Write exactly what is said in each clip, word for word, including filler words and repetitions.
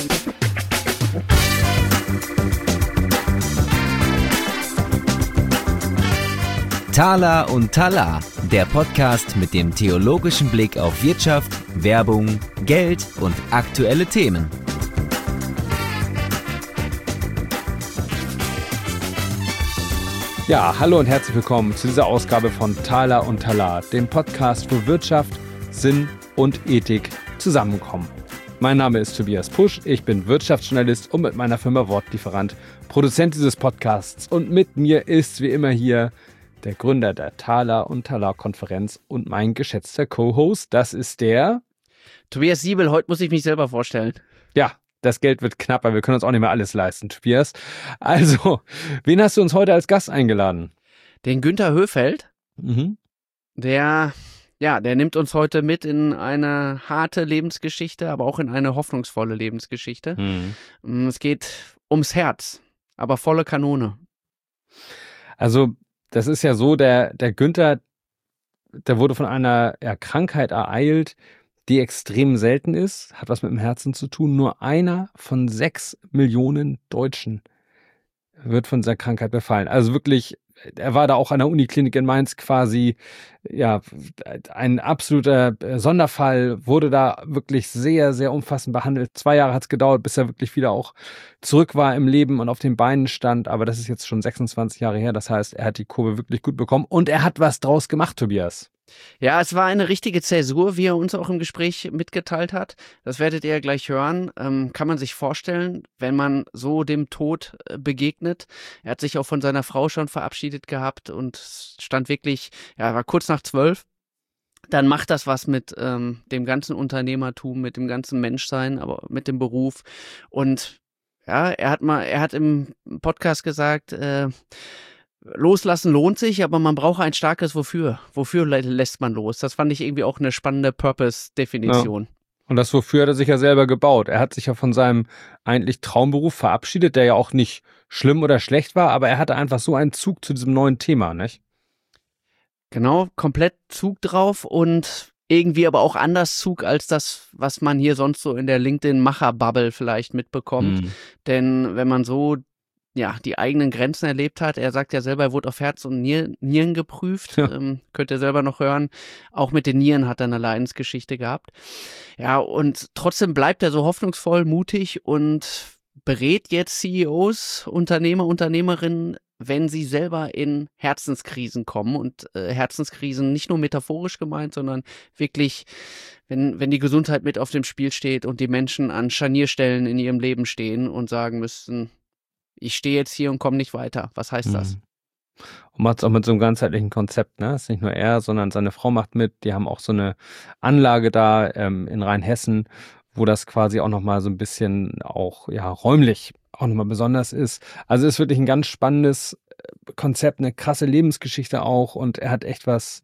Tala und Tala, der Podcast mit dem theologischen Blick auf Wirtschaft, Werbung, Geld und aktuelle Themen. Ja, hallo und herzlich willkommen zu dieser Ausgabe von Tala und Tala, dem Podcast, wo Wirtschaft, Sinn und Ethik zusammenkommen. Mein Name ist Tobias Pusch, ich bin Wirtschaftsjournalist und mit meiner Firma Wortlieferant Produzent dieses Podcasts. Und mit mir ist wie immer hier der Gründer der Tala und Tala Konferenz und mein geschätzter Co-Host, das ist der Tobias Siebel. Heute muss ich mich selber vorstellen. Ja, das Geld wird knapper, wir können uns auch nicht mehr alles leisten, Tobias. Also, wen hast du uns heute als Gast eingeladen? Den Günther Höfeld, Mhm. der, ja, der nimmt uns heute mit in eine harte Lebensgeschichte, aber auch in eine hoffnungsvolle Lebensgeschichte. Mhm. Es geht ums Herz, aber volle Kanone. Also, das ist ja so, der, der Günther, der wurde von einer ja, Krankheit ereilt, die extrem selten ist, hat was mit dem Herzen zu tun. Nur einer von sechs Millionen Deutschen wird von dieser Krankheit befallen. Also wirklich, er war da auch an der Uniklinik in Mainz quasi, ja, ein absoluter Sonderfall, wurde da wirklich sehr, sehr umfassend behandelt. Zwei Jahre hat es gedauert, bis er wirklich wieder auch zurück war im Leben und auf den Beinen stand. Aber das ist jetzt schon sechsundzwanzig Jahre her. Das heißt, er hat die Kurve wirklich gut bekommen und er hat was draus gemacht, Tobias. Ja, es war eine richtige Zäsur, wie er uns auch im Gespräch mitgeteilt hat. Das werdet ihr ja gleich hören. Ähm, kann man sich vorstellen, wenn man so dem Tod äh, begegnet. Er hat sich auch von seiner Frau schon verabschiedet gehabt und stand wirklich, ja, war kurz nach zwölf. Dann macht das was mit ähm, dem ganzen Unternehmertum, mit dem ganzen Menschsein, aber mit dem Beruf. Und ja, er hat mal, er hat im Podcast gesagt, äh, Loslassen lohnt sich, aber man braucht ein starkes Wofür. Wofür lä- lässt man los? Das fand ich irgendwie auch eine spannende Purpose-Definition. Ja. Und das Wofür hat er sich ja selber gebaut. Er hat sich ja von seinem eigentlich Traumberuf verabschiedet, der ja auch nicht schlimm oder schlecht war, aber er hatte einfach so einen Zug zu diesem neuen Thema, nicht? Genau, komplett Zug drauf und irgendwie aber auch anders Zug als das, was man hier sonst so in der LinkedIn-Macher-Bubble vielleicht mitbekommt. Mhm. Denn wenn man so ja, die eigenen Grenzen erlebt hat. Er sagt ja selber, er wurde auf Herz und Nier- Nieren geprüft. Ja. Ähm, könnt ihr selber noch hören. Auch mit den Nieren hat er eine Leidensgeschichte gehabt. Ja, und trotzdem bleibt er so hoffnungsvoll, mutig und berät jetzt C E Os, Unternehmer, Unternehmerinnen, wenn sie selber in Herzenskrisen kommen. Und äh, Herzenskrisen nicht nur metaphorisch gemeint, sondern wirklich, wenn, wenn die Gesundheit mit auf dem Spiel steht und die Menschen an Scharnierstellen in ihrem Leben stehen und sagen müssen, ich stehe jetzt hier und komme nicht weiter. Was heißt das? Und macht es auch mit so einem ganzheitlichen Konzept, ne? Ist nicht nur er, sondern seine Frau macht mit. Die haben auch so eine Anlage da ähm, in Rheinhessen, wo das quasi auch nochmal so ein bisschen auch ja räumlich auch nochmal besonders ist. Also ist wirklich ein ganz spannendes Konzept, eine krasse Lebensgeschichte auch und er hat echt was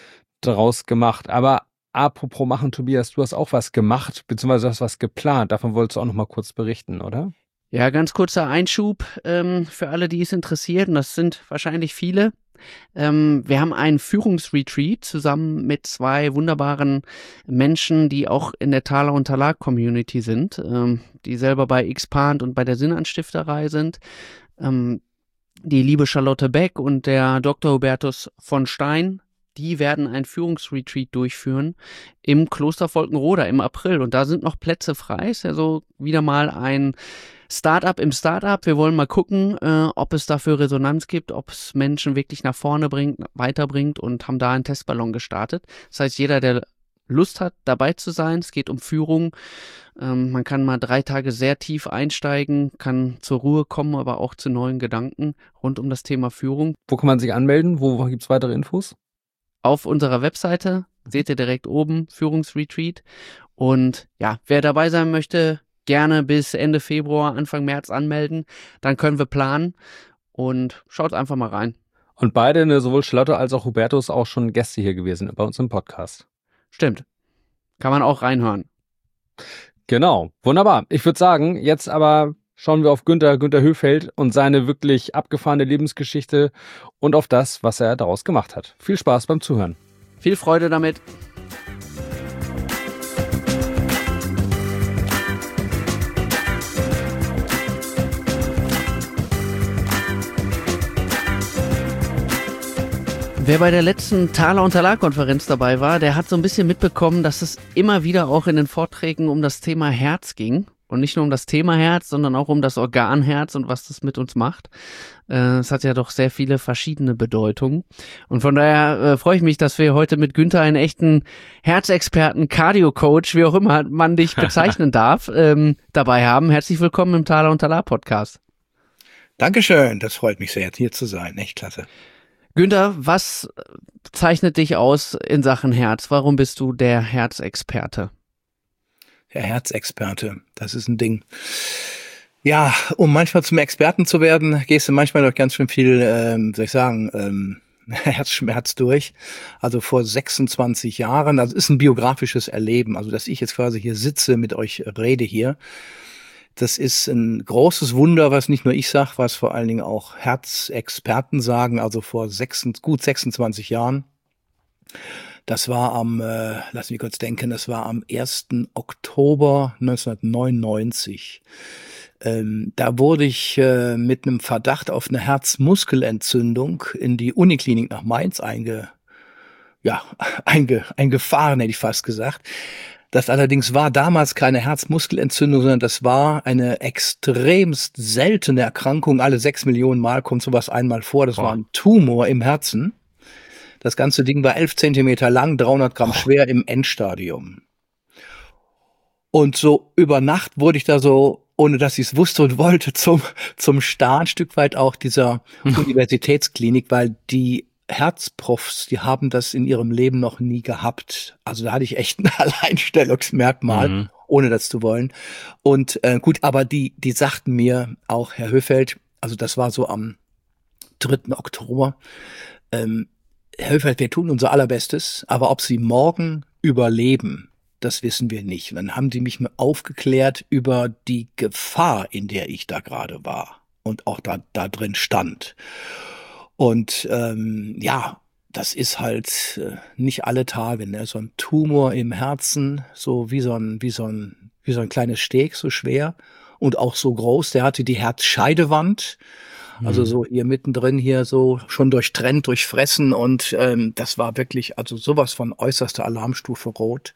daraus gemacht. Aber apropos machen, Tobias, du hast auch was gemacht, beziehungsweise hast was geplant. Davon wolltest du auch nochmal kurz berichten, oder? Ja, ganz kurzer Einschub ähm, für alle, die es interessiert, und das sind wahrscheinlich viele. Ähm, wir haben einen Führungsretreat zusammen mit zwei wunderbaren Menschen, die auch in der Tala und Tala Community sind, ähm, die selber bei Expand und bei der Sinnanstifterei sind. Ähm, die liebe Charlotte Beck und der Doktor Hubertus von Stein, die werden ein Führungsretreat durchführen im Kloster Volkenroda im April. Und da sind noch Plätze frei. Ist ja so wieder mal ein Startup im Startup. Wir wollen mal gucken, äh, ob es dafür Resonanz gibt, ob es Menschen wirklich nach vorne bringt, weiterbringt und haben da einen Testballon gestartet. Das heißt, jeder, der Lust hat, dabei zu sein, es geht um Führung. Ähm, man kann mal drei Tage sehr tief einsteigen, kann zur Ruhe kommen, aber auch zu neuen Gedanken rund um das Thema Führung. Wo kann man sich anmelden? Wo gibt es weitere Infos? Auf unserer Webseite seht ihr direkt oben Führungsretreat. Und ja, wer dabei sein möchte, gerne bis Ende Februar, Anfang März anmelden. Dann können wir planen und schaut einfach mal rein. Und beide, ne, sowohl Charlotte als auch Hubertus, auch schon Gäste hier gewesen bei uns im Podcast. Stimmt. Kann man auch reinhören. Genau, wunderbar. Ich würde sagen, jetzt aber schauen wir auf Günther, Günther Höfeld und seine wirklich abgefahrene Lebensgeschichte und auf das, was er daraus gemacht hat. Viel Spaß beim Zuhören. Viel Freude damit. Wer bei der letzten Thaler- und Talar-Konferenz dabei war, der hat so ein bisschen mitbekommen, dass es immer wieder auch in den Vorträgen um das Thema Herz ging. Und nicht nur um das Thema Herz, sondern auch um das Organ Herz und was das mit uns macht. Äh, es hat ja doch sehr viele verschiedene Bedeutungen. Und von daher äh, freue ich mich, dass wir heute mit Günther einen echten Herzexperten, Cardio-Coach, wie auch immer man dich bezeichnen darf, ähm, dabei haben. Herzlich willkommen im Thaler- und Talar-Podcast. Dankeschön, das freut mich sehr, hier zu sein. Echt klasse. Günther, was zeichnet dich aus in Sachen Herz? Warum bist du der Herzexperte? Der Herzexperte, das ist ein Ding. Ja, um manchmal zum Experten zu werden, gehst du manchmal durch ganz schön viel, ähm, soll ich sagen, ähm, Herzschmerz durch. Also vor sechsundzwanzig Jahren, das ist ein biografisches Erleben. Also, dass ich jetzt quasi hier sitze, mit euch rede hier, das ist ein großes Wunder, was nicht nur ich sage, was vor allen Dingen auch Herzexperten sagen. Also vor sechs, gut sechsundzwanzig Jahren. Das war am, äh, lass mich kurz denken, das war am ersten Oktober neunzehnhundertneunundneunzig. Ähm, da wurde ich äh, mit einem Verdacht auf eine Herzmuskelentzündung in die Uniklinik nach Mainz einge, ja, einge, eingefahren, hätte ich fast gesagt. Das allerdings war damals keine Herzmuskelentzündung, sondern das war eine extremst seltene Erkrankung. Alle sechs Millionen Mal kommt sowas einmal vor. Das Boah. war ein Tumor im Herzen. Das ganze Ding war elf Zentimeter lang, dreihundert Gramm schwer im Endstadium. Und so über Nacht wurde ich da so, ohne dass ich es wusste und wollte, zum, zum Star ein Stück weit auch dieser Universitätsklinik, weil die Herzprofs, die haben das in ihrem Leben noch nie gehabt. Also da hatte ich echt ein Alleinstellungsmerkmal, mhm. ohne das zu wollen. Und äh, gut, aber die, die sagten mir auch, Herr Höfeld, also das war so am dritten Oktober, ähm, Herr Höfeld, wir tun unser Allerbestes, aber ob Sie morgen überleben, das wissen wir nicht. Und dann haben die mich mal aufgeklärt über die Gefahr, in der ich da gerade war und auch da, da drin stand. Und ähm, ja, das ist halt äh, nicht alle Tage, ne? So ein Tumor im Herzen, so wie so ein, wie so ein, wie so ein kleines Steg, so schwer und auch so groß. Der hatte die Herzscheidewand. Also so hier mittendrin hier so schon durchtrennt, durchfressen und ähm, das war wirklich also sowas von äußerster Alarmstufe Rot.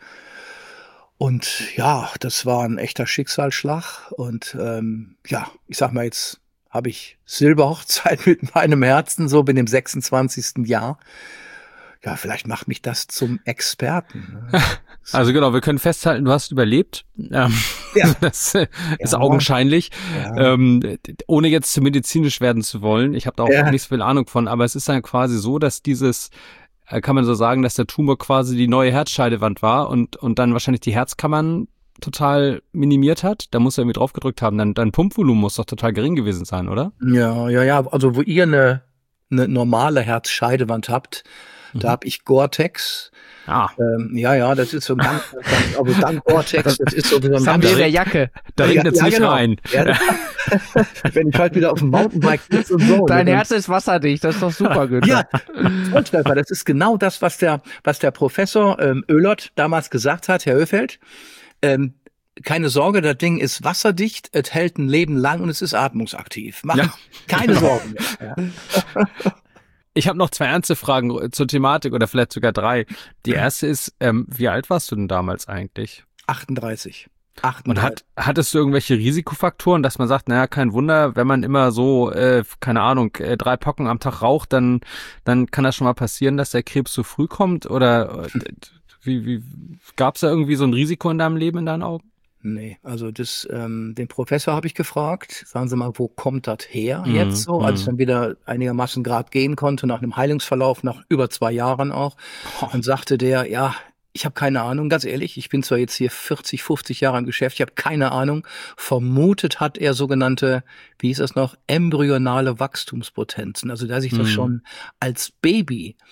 Und ja, das war ein echter Schicksalsschlag und ähm, ja, ich sag mal, jetzt habe ich Silberhochzeit mit meinem Herzen, so bin im sechsundzwanzigsten Jahr. Ja, vielleicht macht mich das zum Experten. Ne? Also genau, wir können festhalten, du hast überlebt. Ähm, Ja. Das äh, ist Ja. augenscheinlich. Ja. Ähm, ohne jetzt zu medizinisch werden zu wollen. Ich habe da auch Ja. nicht so viel Ahnung von, aber es ist dann quasi so, dass dieses, äh, kann man so sagen, dass der Tumor quasi die neue Herzscheidewand war und, und dann wahrscheinlich die Herzkammern total minimiert hat. Da muss er irgendwie drauf gedrückt haben. Dann dein Pumpvolumen muss doch total gering gewesen sein, oder? Ja, ja, ja. Also wo ihr eine, eine normale Herzscheidewand habt, Mhm. da hab ich Gore-Tex. Ah, Ähm, ja, ja, das ist so ein ganz, ganz aber dann Gore-Tex, das ist so wie so ein Das haben ganz, wir in der Jacke. da Ja, regnet es ja, nicht genau. rein. Ja, wenn ich halt wieder auf dem Mountainbike sitze und so. Dein ne, Herz ist wasserdicht, das ist doch super, Günther. Ja, Volltreffer, das ist genau das, was der, was der Professor ähm, Oehlert damals gesagt hat, Herr Höfeld. Ähm, keine Sorge, das Ding ist wasserdicht, es hält ein Leben lang und es ist atmungsaktiv. Mach Ja. keine Sorgen mehr. Ja. Ich habe noch zwei ernste Fragen zur Thematik oder vielleicht sogar drei. Die erste ist, ähm, wie alt warst du denn damals eigentlich? achtunddreißig. Und achtunddreißig. hat, hattest du irgendwelche Risikofaktoren, dass man sagt, naja, kein Wunder, wenn man immer so, äh, keine Ahnung, äh, drei Pocken am Tag raucht, dann, dann kann das schon mal passieren, dass der Krebs so früh kommt? Oder äh, wie, wie gab es da irgendwie so ein Risiko in deinem Leben, in deinen Augen? Nee, also das, ähm, den Professor habe ich gefragt, sagen Sie mal, wo kommt das her Mhm, jetzt so, als ich mhm. dann wieder einigermaßen gerade gehen konnte, nach einem Heilungsverlauf, nach über zwei Jahren auch. Dann sagte der, ja, ich habe keine Ahnung, ganz ehrlich, ich bin zwar jetzt hier vierzig, fünfzig Jahre im Geschäft, ich habe keine Ahnung. Vermutet hat er sogenannte, wie hieß das noch, embryonale Wachstumspotenzen, also dass ich das Mhm. schon als Baby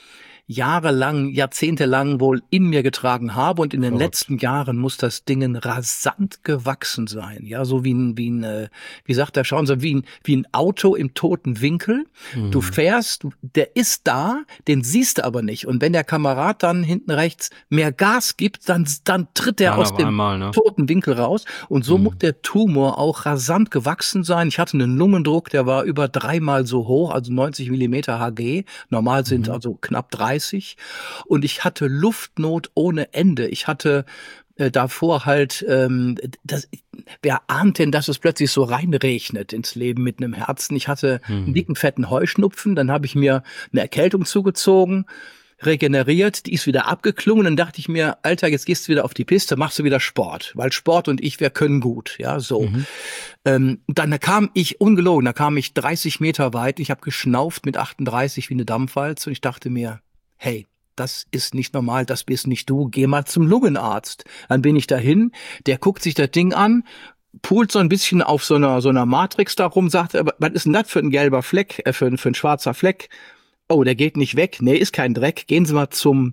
jahrelang, jahrzehntelang wohl in mir getragen habe und in den Verrückt. letzten Jahren muss das Ding rasant gewachsen sein. Ja, so wie ein, wie ein, äh, wie sagt er, schauen Sie, wie ein, wie ein Auto im toten Winkel. Mhm. Du fährst, du, der ist da, den siehst du aber nicht. Und wenn der Kamerad dann hinten rechts mehr Gas gibt, dann, dann tritt er Dann aus auf dem einmal, ne? toten Winkel raus. Und so Mhm. muss der Tumor auch rasant gewachsen sein. Ich hatte einen Lungendruck, der war über dreimal so hoch, also neunzig Millimeter Hg. Normal sind Mhm. also knapp dreißig. Und ich hatte Luftnot ohne Ende. Ich hatte äh, davor halt, ähm, das, wer ahnt denn, dass es plötzlich so reinregnet ins Leben mit einem Herzen? Ich hatte Mhm. einen dicken, fetten Heuschnupfen, dann habe ich mir eine Erkältung zugezogen, regeneriert, die ist wieder abgeklungen, dann dachte ich mir, Alter, jetzt gehst du wieder auf die Piste, machst du wieder Sport, weil Sport und ich, wir können gut, ja, so. Mhm. Ähm, dann da kam ich, ungelogen, da kam ich dreißig Meter weit, ich habe geschnauft mit achtunddreißig wie eine Dampfwalze und ich dachte mir, hey, das ist nicht normal, das bist nicht du, geh mal zum Lungenarzt. Dann bin ich dahin, der guckt sich das Ding an, pult so ein bisschen auf so einer so einer Matrix da rum, sagt, was ist denn das für ein gelber Fleck, äh, für, für ein schwarzer Fleck? Oh, der geht nicht weg. Nee, ist kein Dreck. Gehen Sie mal zum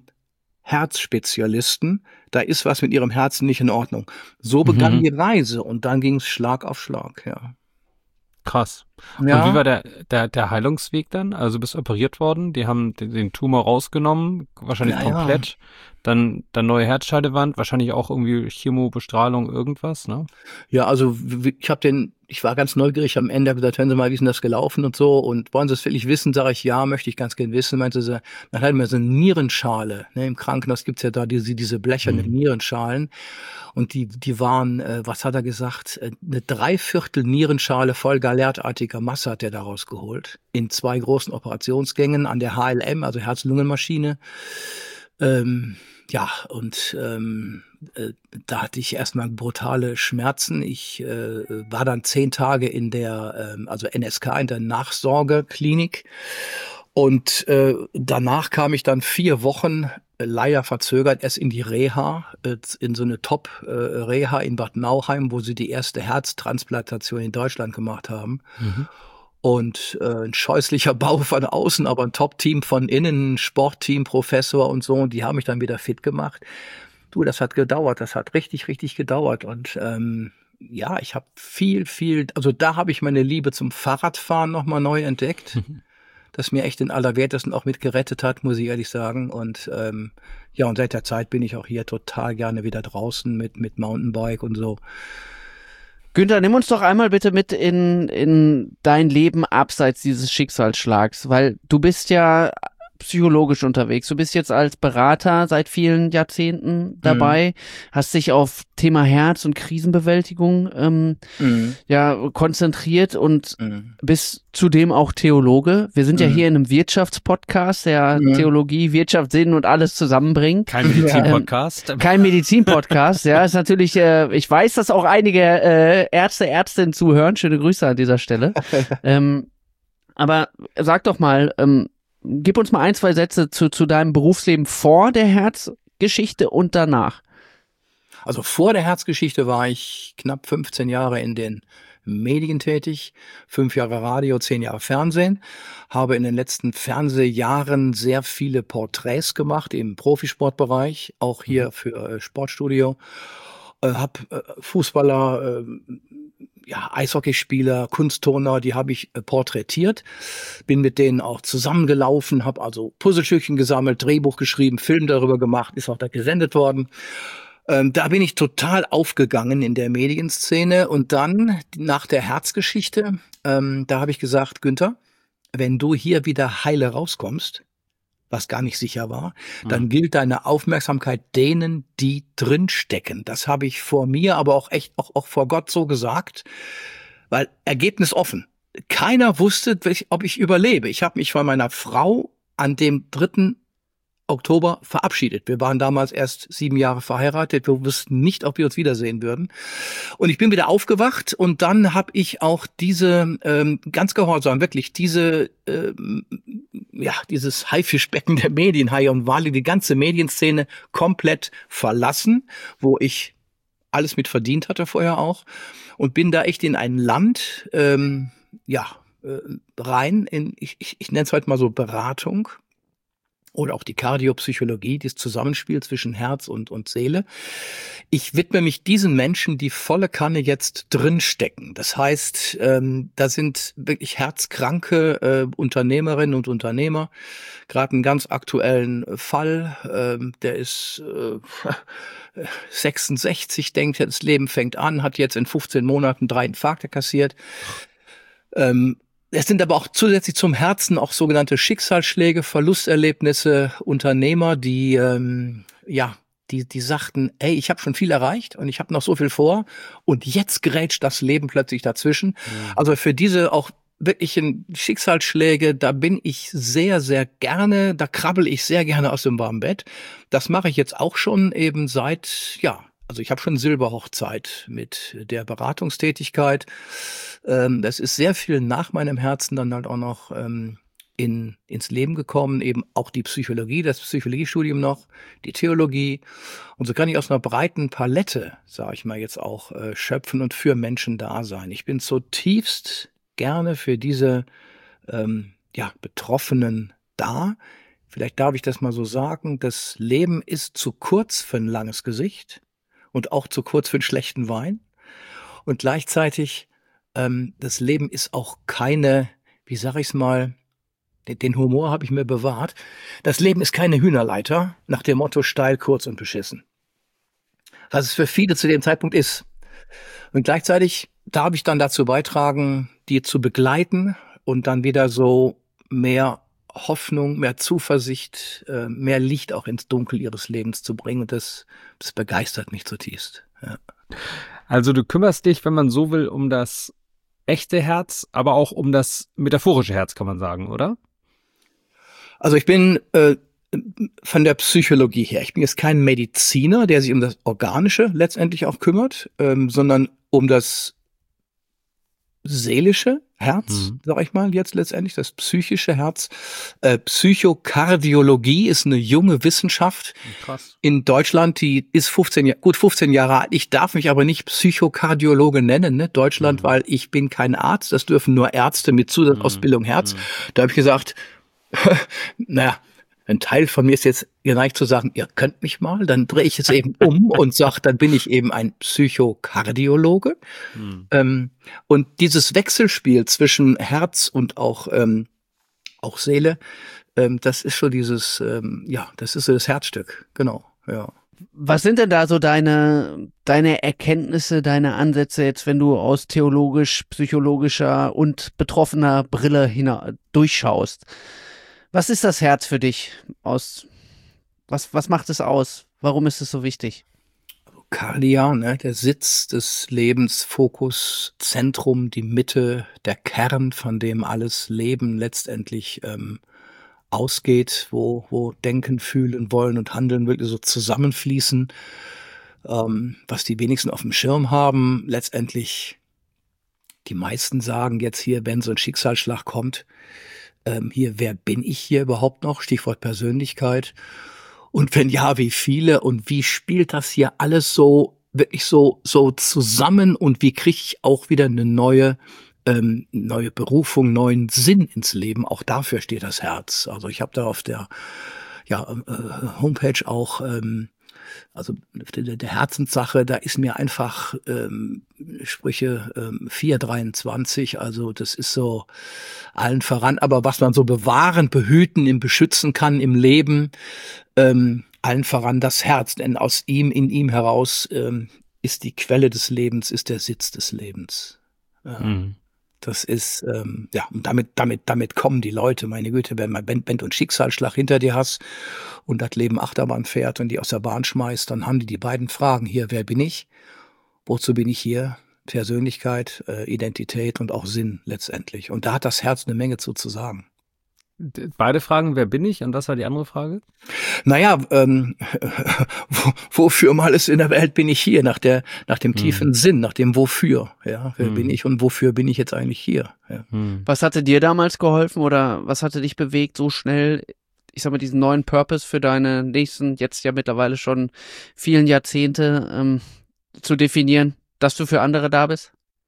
Herzspezialisten. Da ist was mit Ihrem Herzen nicht in Ordnung. So begann Mhm. die Reise und dann ging es Schlag auf Schlag, ja. Krass. Und wie Ja, war der, der, der Heilungsweg dann? Also du bist operiert worden, die haben den, den Tumor rausgenommen, wahrscheinlich ja, ja. komplett. Dann, dann neue Herzscheidewand, wahrscheinlich auch irgendwie Chemobestrahlung, irgendwas, ne? Ja, also w- w- ich habe den, ich war ganz neugierig am Ende, habe gesagt, hören Sie mal, wie ist denn das gelaufen und so. Und wollen Sie es wirklich wissen? Sage ich, ja, möchte ich ganz gern wissen. Meinte sie, dann hatten wir so eine Nierenschale. Ne, im Krankenhaus gibt's ja da diese, diese blechernen Mhm. Nierenschalen. Und die, die waren, äh, was hat er gesagt? Äh, Eine Dreiviertel Nierenschale voll galertartiger Masse hat er daraus geholt. In zwei großen Operationsgängen an der H L M, also Herz-Lungen-Maschine. Ähm, ja, und ähm, äh, da hatte ich erstmal brutale Schmerzen. Ich äh, war dann zehn Tage in der, ähm, also N S K, in der Nachsorgeklinik. Und äh, danach kam ich dann vier Wochen, äh, leider verzögert, erst in die Reha, äh, in so eine Top-Reha in Bad Nauheim, wo sie die erste Herztransplantation in Deutschland gemacht haben. Mhm. Und äh, ein scheußlicher Bau von außen, aber ein Top-Team von innen, ein Sportteam, Professor und so. Und die haben mich dann wieder fit gemacht. Du, das hat gedauert, das hat richtig, richtig gedauert. Und ähm, ja, ich habe viel, viel, also da habe ich meine Liebe zum Fahrradfahren nochmal neu entdeckt, Mhm. das mir echt den Allerwertesten auch mit gerettet hat, muss ich ehrlich sagen. Und ähm, ja, und seit der Zeit bin ich auch hier total gerne wieder draußen mit, mit Mountainbike und so. Günther, nimm uns doch einmal bitte mit in, in dein Leben abseits dieses Schicksalsschlags, weil du bist ja psychologisch unterwegs. Du bist jetzt als Berater seit vielen Jahrzehnten dabei, hast dich auf Thema Herz- und Krisenbewältigung ähm, Mhm. ja konzentriert und Mhm. bist zudem auch Theologe. Wir sind ja Mhm. hier in einem Wirtschaftspodcast, der Mhm. Theologie, Wirtschaft, Sinn und alles zusammenbringt. Kein Medizin-Podcast. Kein Medizin-Podcast, ja, ist natürlich, äh, ich weiß, dass auch einige äh, Ärzte, Ärztinnen zuhören. Schöne Grüße an dieser Stelle. ähm, aber sag doch mal, ähm, gib uns mal ein, zwei Sätze zu, zu deinem Berufsleben vor der Herzgeschichte und danach. Also vor der Herzgeschichte war ich knapp fünfzehn Jahre in den Medien tätig, fünf Jahre Radio, zehn Jahre Fernsehen, habe in den letzten Fernsehjahren sehr viele Porträts gemacht im Profisportbereich, auch hier für äh, Sportstudio, äh, habe äh, Fußballer, äh, ja, Eishockeyspieler, Kunstturner, die habe ich äh, porträtiert, bin mit denen auch zusammengelaufen, habe also Puzzlestückchen gesammelt, Drehbuch geschrieben, Film darüber gemacht, ist auch da gesendet worden. Ähm, da bin ich total aufgegangen in der Medienszene und dann nach der Herzgeschichte, ähm, da habe ich gesagt, Günther, wenn du hier wieder heile rauskommst, was gar nicht sicher war, dann Mhm. gilt deine Aufmerksamkeit denen, die drinstecken. Das habe ich vor mir, aber auch echt auch, auch vor Gott so gesagt, weil Ergebnis offen. Keiner wusste, welch- ob ich überlebe. Ich habe mich von meiner Frau an dem dritten Oktober verabschiedet. Wir waren damals erst sieben Jahre verheiratet. Wir wussten nicht, ob wir uns wiedersehen würden. Und ich bin wieder aufgewacht und dann habe ich auch diese, ähm, ganz gehorsam, wirklich diese, ähm, ja, dieses Haifischbecken der Medien, Hai und Wale, die ganze Medienszene komplett verlassen, wo ich alles mit verdient hatte vorher auch und bin da echt in ein Land, ähm, ja, äh, rein in, ich, ich, ich nenne es heute mal so Beratung. oder auch die Kardiopsychologie, das Zusammenspiel zwischen Herz und, und Seele. Ich widme mich diesen Menschen, die volle Kanne jetzt drinstecken. Das heißt, ähm, da sind wirklich herzkranke äh, Unternehmerinnen und Unternehmer. Gerade einen ganz aktuellen Fall, ähm, der ist äh, sechsundsechzig, denkt, das Leben fängt an, hat jetzt in fünfzehn Monaten drei Infarkte kassiert. Ähm, Es sind aber auch zusätzlich zum Herzen auch sogenannte Schicksalsschläge, Verlusterlebnisse, Unternehmer, die ähm, ja, die die sagten, ey, ich habe schon viel erreicht und ich habe noch so viel vor und jetzt grätscht das Leben plötzlich dazwischen. Mhm. Also für diese auch wirklichen Schicksalsschläge, da bin ich sehr, sehr gerne, da krabbel ich sehr gerne aus dem warmen Bett. Das mache ich jetzt auch schon eben seit, ja, also ich habe schon Silberhochzeit mit der Beratungstätigkeit. Ähm, das ist sehr viel nach meinem Herzen dann halt auch noch ähm, in, ins Leben gekommen. Eben auch die Psychologie, das Psychologiestudium noch, die Theologie. Und so kann ich aus einer breiten Palette, sage ich mal jetzt auch, äh, schöpfen und für Menschen da sein. Ich bin zutiefst gerne für diese ähm, ja, Betroffenen da. Vielleicht darf ich das mal so sagen. Das Leben ist zu kurz für ein langes Gesicht. Und auch zu kurz für einen schlechten Wein. Und gleichzeitig, ähm, das Leben ist auch keine, wie sag ich's mal, den, den Humor habe ich mir bewahrt. Das Leben ist keine Hühnerleiter, nach dem Motto steil, kurz und beschissen. Was es für viele zu dem Zeitpunkt ist. Und gleichzeitig darf ich dann dazu beitragen, die zu begleiten und dann wieder so mehr Hoffnung, mehr Zuversicht, äh, mehr Licht auch ins Dunkel ihres Lebens zu bringen. Und das, das begeistert mich zutiefst. Ja. Also du kümmerst dich, wenn man so will, um das echte Herz, aber auch um das metaphorische Herz, kann man sagen, oder? Also ich bin äh, von der Psychologie her, ich bin jetzt kein Mediziner, der sich um das Organische letztendlich auch kümmert, ähm, sondern um das seelische Herz, mhm. sag ich mal jetzt letztendlich, das psychische Herz. Äh, Psychokardiologie ist eine junge Wissenschaft. Krass. In Deutschland, die ist fünfzehn, gut fünfzehn Jahre alt. Ich darf mich aber nicht Psychokardiologe nennen, ne? Deutschland, mhm. weil ich bin kein Arzt. Das dürfen nur Ärzte mit Zusatzausbildung Herz. Mhm. Da habe ich gesagt, naja, ein Teil von mir ist jetzt geneigt zu sagen, ihr könnt mich mal, dann drehe ich es eben um und sage, dann bin ich eben ein Psychokardiologe. Hm. Ähm, und dieses Wechselspiel zwischen Herz und auch, ähm, auch Seele, ähm, das ist so dieses, ähm, ja, das ist so das Herzstück, genau, ja. Was sind denn da so deine, deine Erkenntnisse, deine Ansätze jetzt, wenn du aus theologisch, psychologischer und betroffener Brille hina- durchschaust? Was ist das Herz für dich? Aus was, was macht es aus? Warum ist es so wichtig? Kardia, ne, der Sitz des Lebens, Fokus, Zentrum, die Mitte, der Kern, von dem alles Leben letztendlich ähm, ausgeht, wo, wo Denken, Fühlen, Wollen und Handeln wirklich so zusammenfließen, ähm, was die wenigsten auf dem Schirm haben. Letztendlich, die meisten sagen jetzt hier, wenn so ein Schicksalsschlag kommt, ähm, hier, wer bin ich hier überhaupt noch? Stichwort Persönlichkeit. Und wenn ja, wie viele? Und wie spielt das hier alles so, wirklich so, so zusammen? Und wie kriege ich auch wieder eine neue, ähm, neue Berufung, neuen Sinn ins Leben? Auch dafür steht das Herz. Also ich habe da auf der ja, äh, Homepage auch, ähm, also der, der Herzenssache, da ist mir einfach ähm, Sprüche ähm, vier dreiundzwanzig, also das ist so allen voran, aber was man so bewahren, behüten, im beschützen kann im Leben, ähm, allen voran das Herz, denn aus ihm, in ihm heraus ähm, ist die Quelle des Lebens, ist der Sitz des Lebens. Ja. Mhm. Das ist, ähm, ja, und damit, damit, damit kommen die Leute, meine Güte, wenn man Bend, Bend und Schicksalsschlag hinter dir hast und das Leben Achterbahn fährt und die aus der Bahn schmeißt, dann haben die die beiden Fragen hier, wer bin ich? Wozu bin ich hier? Persönlichkeit, äh, Identität und auch Sinn letztendlich. Und da hat das Herz eine Menge zu, zu sagen. Beide Fragen, wer bin ich? Und was war die andere Frage? Naja, ähm, wo, wofür mal ist in der Welt bin ich hier? Nach der, nach dem tiefen hm. Sinn, nach dem Wofür. Ja, wer hm. bin ich und wofür bin ich jetzt eigentlich hier? Ja. Hm. Was hatte dir damals geholfen oder was hatte dich bewegt, so schnell, ich sag mal, diesen neuen Purpose für deine nächsten, jetzt ja mittlerweile schon vielen Jahrzehnte ähm, zu definieren, dass du für andere da bist?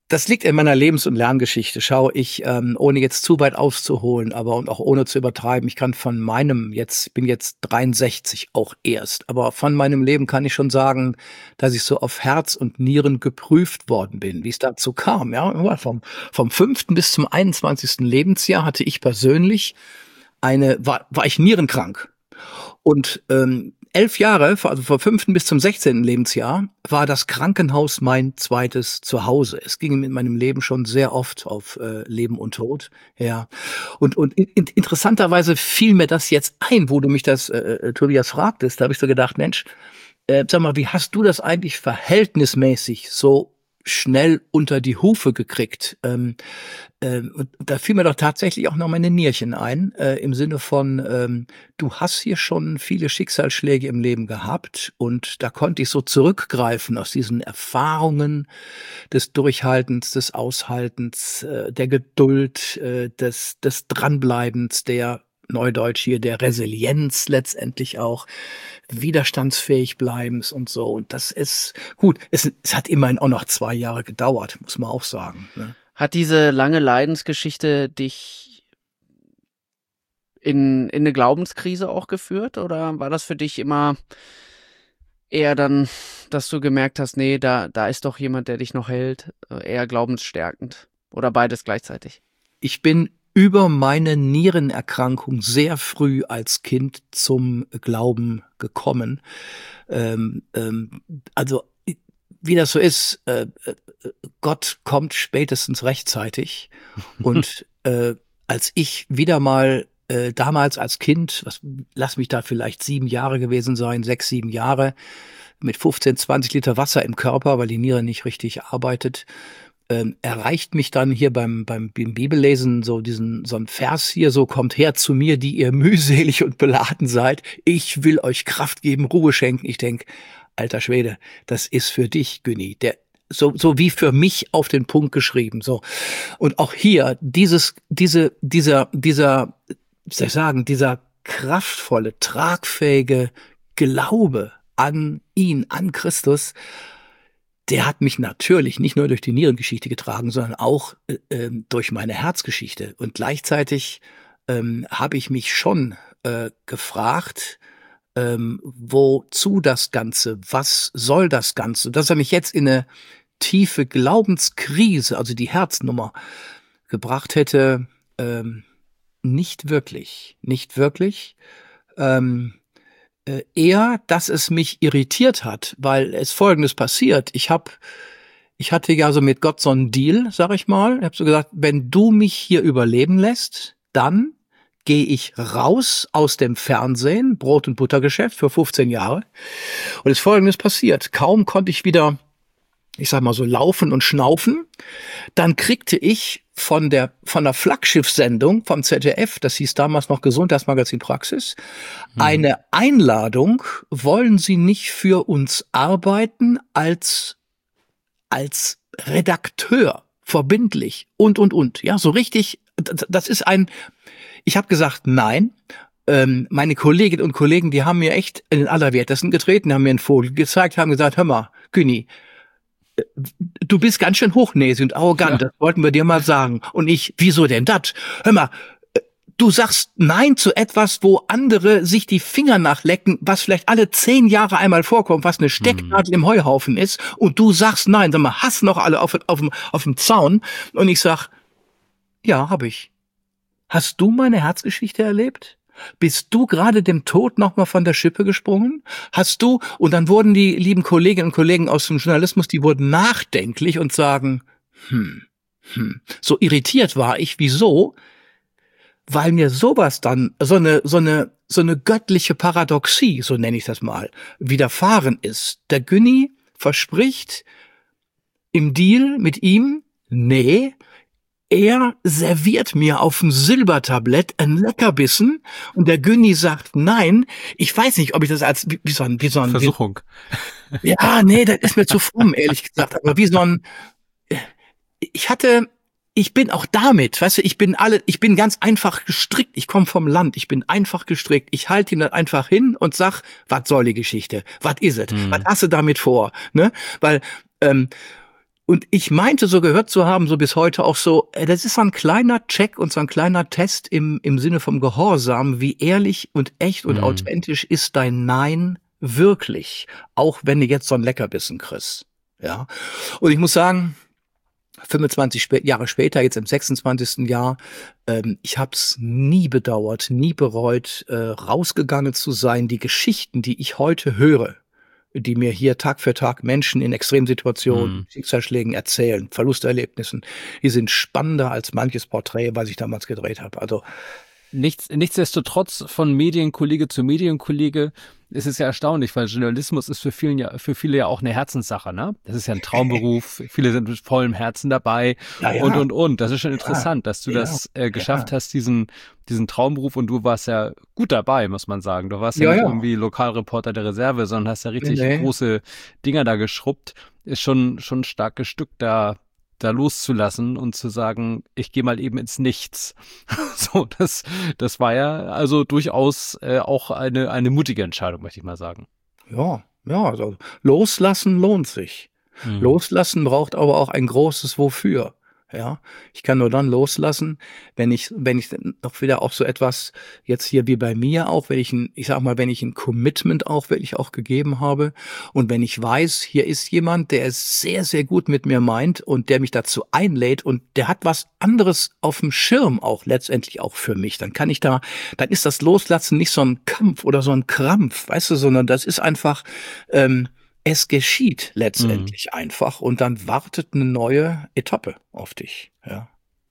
Das liegt in meiner Lebens- und Lerngeschichte. Schau, ich, ähm, ohne jetzt zu weit auszuholen, aber und auch ohne zu übertreiben, ich kann von meinem, jetzt, ich bin jetzt dreiundsechzig auch erst, aber von meinem Leben kann ich schon sagen, dass ich so auf Herz und Nieren geprüft worden bin, wie es dazu kam. Ja, vom, vom fünften bis zum einundzwanzigsten Lebensjahr hatte ich persönlich eine, war, war ich nierenkrank. Und ähm, elf Jahre, also vom fünften bis zum sechzehnten Lebensjahr, war das Krankenhaus mein zweites Zuhause. Es ging in meinem Leben schon sehr oft auf äh, Leben und Tod. Ja. Und, und in, interessanterweise fiel mir das jetzt ein, wo du mich das, äh, Tobias, fragtest. Da habe ich so gedacht, Mensch, äh, sag mal, wie hast du das eigentlich verhältnismäßig so schnell unter die Hufe gekriegt? Ähm, ähm, und da fiel mir doch tatsächlich auch noch meine Nierchen ein, äh, im Sinne von, ähm, du hast hier schon viele Schicksalsschläge im Leben gehabt und da konnte ich so zurückgreifen aus diesen Erfahrungen des Durchhaltens, des Aushaltens, äh, der Geduld, äh, des, des Dranbleibens, der Neudeutsch hier, der Resilienz letztendlich auch, widerstandsfähig bleibens und so. Und das ist gut. Es, es hat immerhin auch noch zwei Jahre gedauert, muss man auch sagen. Ne? Hat diese lange Leidensgeschichte dich in, in eine Glaubenskrise auch geführt? Oder war das für dich immer eher dann, dass du gemerkt hast, nee, da, da ist doch jemand, der dich noch hält, eher glaubensstärkend? Oder beides gleichzeitig? Ich bin über meine Nierenerkrankung sehr früh als Kind zum Glauben gekommen. Ähm, ähm, also wie das so ist, äh, Gott kommt spätestens rechtzeitig. Und äh, als ich wieder mal äh, damals als Kind, was, lass mich da vielleicht sieben Jahre gewesen sein, sechs, sieben Jahre, mit fünfzehn, zwanzig Liter Wasser im Körper, weil die Niere nicht richtig arbeitet, Ähm, erreicht mich dann hier beim, beim, beim Bibellesen so diesen, so ein Vers hier, so kommt her zu mir, die ihr mühselig und beladen seid. Ich will euch Kraft geben, Ruhe schenken. Ich denk, alter Schwede, das ist für dich, Günni. Der, so, so wie für mich auf den Punkt geschrieben, so. Und auch hier, dieses, diese, dieser, dieser, wie soll ich sagen, dieser kraftvolle, tragfähige Glaube an ihn, an Christus, der hat mich natürlich nicht nur durch die Nierengeschichte getragen, sondern auch äh, äh, durch meine Herzgeschichte. Und gleichzeitig ähm, habe ich mich schon äh, gefragt, ähm, wozu das Ganze? Was soll das Ganze? Dass er mich jetzt in eine tiefe Glaubenskrise, also die Herznummer, gebracht hätte, ähm, nicht wirklich. Nicht wirklich. Ähm, Äh, eher, dass es mich irritiert hat, weil es Folgendes passiert. Ich hab, ich hatte ja so mit Gott so einen Deal, sag ich mal. Ich habe so gesagt, wenn du mich hier überleben lässt, dann gehe ich raus aus dem Fernsehen, Brot- und Buttergeschäft für fünfzehn Jahre. Und es ist Folgendes passiert. Kaum konnte ich wieder, ich sag mal so, laufen und schnaufen. Dann kriegte ich von der von der Flaggschiffsendung vom Z D F, das hieß damals noch Gesundheitsmagazin Praxis, hm. eine Einladung, wollen Sie nicht für uns arbeiten als als Redakteur, verbindlich und und und. Ja, so richtig, das ist ein, ich habe gesagt, nein. Ähm, meine Kolleginnen und Kollegen, die haben mir echt in den Allerwertesten getreten, haben mir einen Vogel gezeigt, haben gesagt, hör mal, Günni, du bist ganz schön hochnäsig und arrogant, ja. Das wollten wir dir mal sagen. Und ich, wieso denn das? Hör mal, du sagst Nein zu etwas, wo andere sich die Finger nachlecken, was vielleicht alle zehn Jahre einmal vorkommt, was eine Stecknadel hm. im Heuhaufen ist, und du sagst Nein. Sag mal, hast noch alle auf, auf, auf dem Zaun? Und ich sag, ja, hab ich. Hast du meine Herzgeschichte erlebt? Bist du gerade dem Tod nochmal von der Schippe gesprungen? Hast du, und dann wurden die lieben Kolleginnen und Kollegen aus dem Journalismus, die wurden nachdenklich und sagen, hm, hm, so irritiert war ich, wieso? Weil mir sowas dann, so eine, so eine, so eine göttliche Paradoxie, so nenne ich das mal, widerfahren ist. Der Günni verspricht im Deal mit ihm, nee, er serviert mir auf dem Silbertablett ein Leckerbissen und der Günni sagt nein. Ich weiß nicht, ob ich das als wie, wie so ein wie so ein Versuchung. Wie, ja, nee, das ist mir zu fromm, ehrlich gesagt. Aber wie so ein, ich hatte, ich bin auch damit, weißt du, ich bin alle, ich bin ganz einfach gestrickt. Ich komme vom Land, ich bin einfach gestrickt. Ich halte ihn dann einfach hin und sag, was soll die Geschichte? Was is it? Mhm. Was hast du damit vor? Ne? Weil ähm, und ich meinte so gehört zu haben, so bis heute auch so, äh, das ist so ein kleiner Check und so ein kleiner Test im im Sinne vom Gehorsam, wie ehrlich und echt und Mhm. authentisch ist dein Nein wirklich, auch wenn du jetzt so ein Leckerbissen kriegst. Ja. Und ich muss sagen, fünfundzwanzig spä- Jahre später, jetzt im sechsundzwanzigsten Jahr, ähm, ich habe es nie bedauert, nie bereut, äh, rausgegangen zu sein. Die Geschichten, die ich heute höre, die mir hier Tag für Tag Menschen in Extremsituationen, Mhm. Schicksalsschlägen erzählen, Verlusterlebnissen, die sind spannender als manches Porträt, was ich damals gedreht habe. Also Nichts, nichtsdestotrotz von Medienkollege zu Medienkollege ist es ja erstaunlich, weil Journalismus ist für vielen ja, für viele ja auch eine Herzenssache, ne? Das ist ja ein Traumberuf. Viele sind mit vollem Herzen dabei ja, ja, und, und, und. Das ist schon ja, interessant, dass du ja, das äh, geschafft ja, hast, diesen, diesen Traumberuf, und du warst ja gut dabei, muss man sagen. Du warst ja ja, nicht ja. irgendwie Lokalreporter der Reserve, sondern hast ja Nee, richtig nee. große Dinger da geschrubbt. Ist schon, schon ein starkes Stück da, da loszulassen und zu sagen, ich gehe mal eben ins Nichts. So, das, das war ja also durchaus äh, auch eine, eine mutige Entscheidung, möchte ich mal sagen. Ja, ja, also loslassen lohnt sich. Mhm. Loslassen braucht aber auch ein großes Wofür. Ja, ich kann nur dann loslassen, wenn ich, wenn ich noch wieder auch so etwas jetzt hier wie bei mir auch, wenn ich ein, ich sag mal, wenn ich ein Commitment auch wirklich auch gegeben habe und wenn ich weiß, hier ist jemand, der es sehr, sehr gut mit mir meint und der mich dazu einlädt und der hat was anderes auf dem Schirm auch letztendlich auch für mich, dann kann ich da, dann ist das Loslassen nicht so ein Kampf oder so ein Krampf, weißt du, sondern das ist einfach, ähm, es geschieht letztendlich Mhm. einfach und dann wartet eine neue Etappe auf dich. Ja,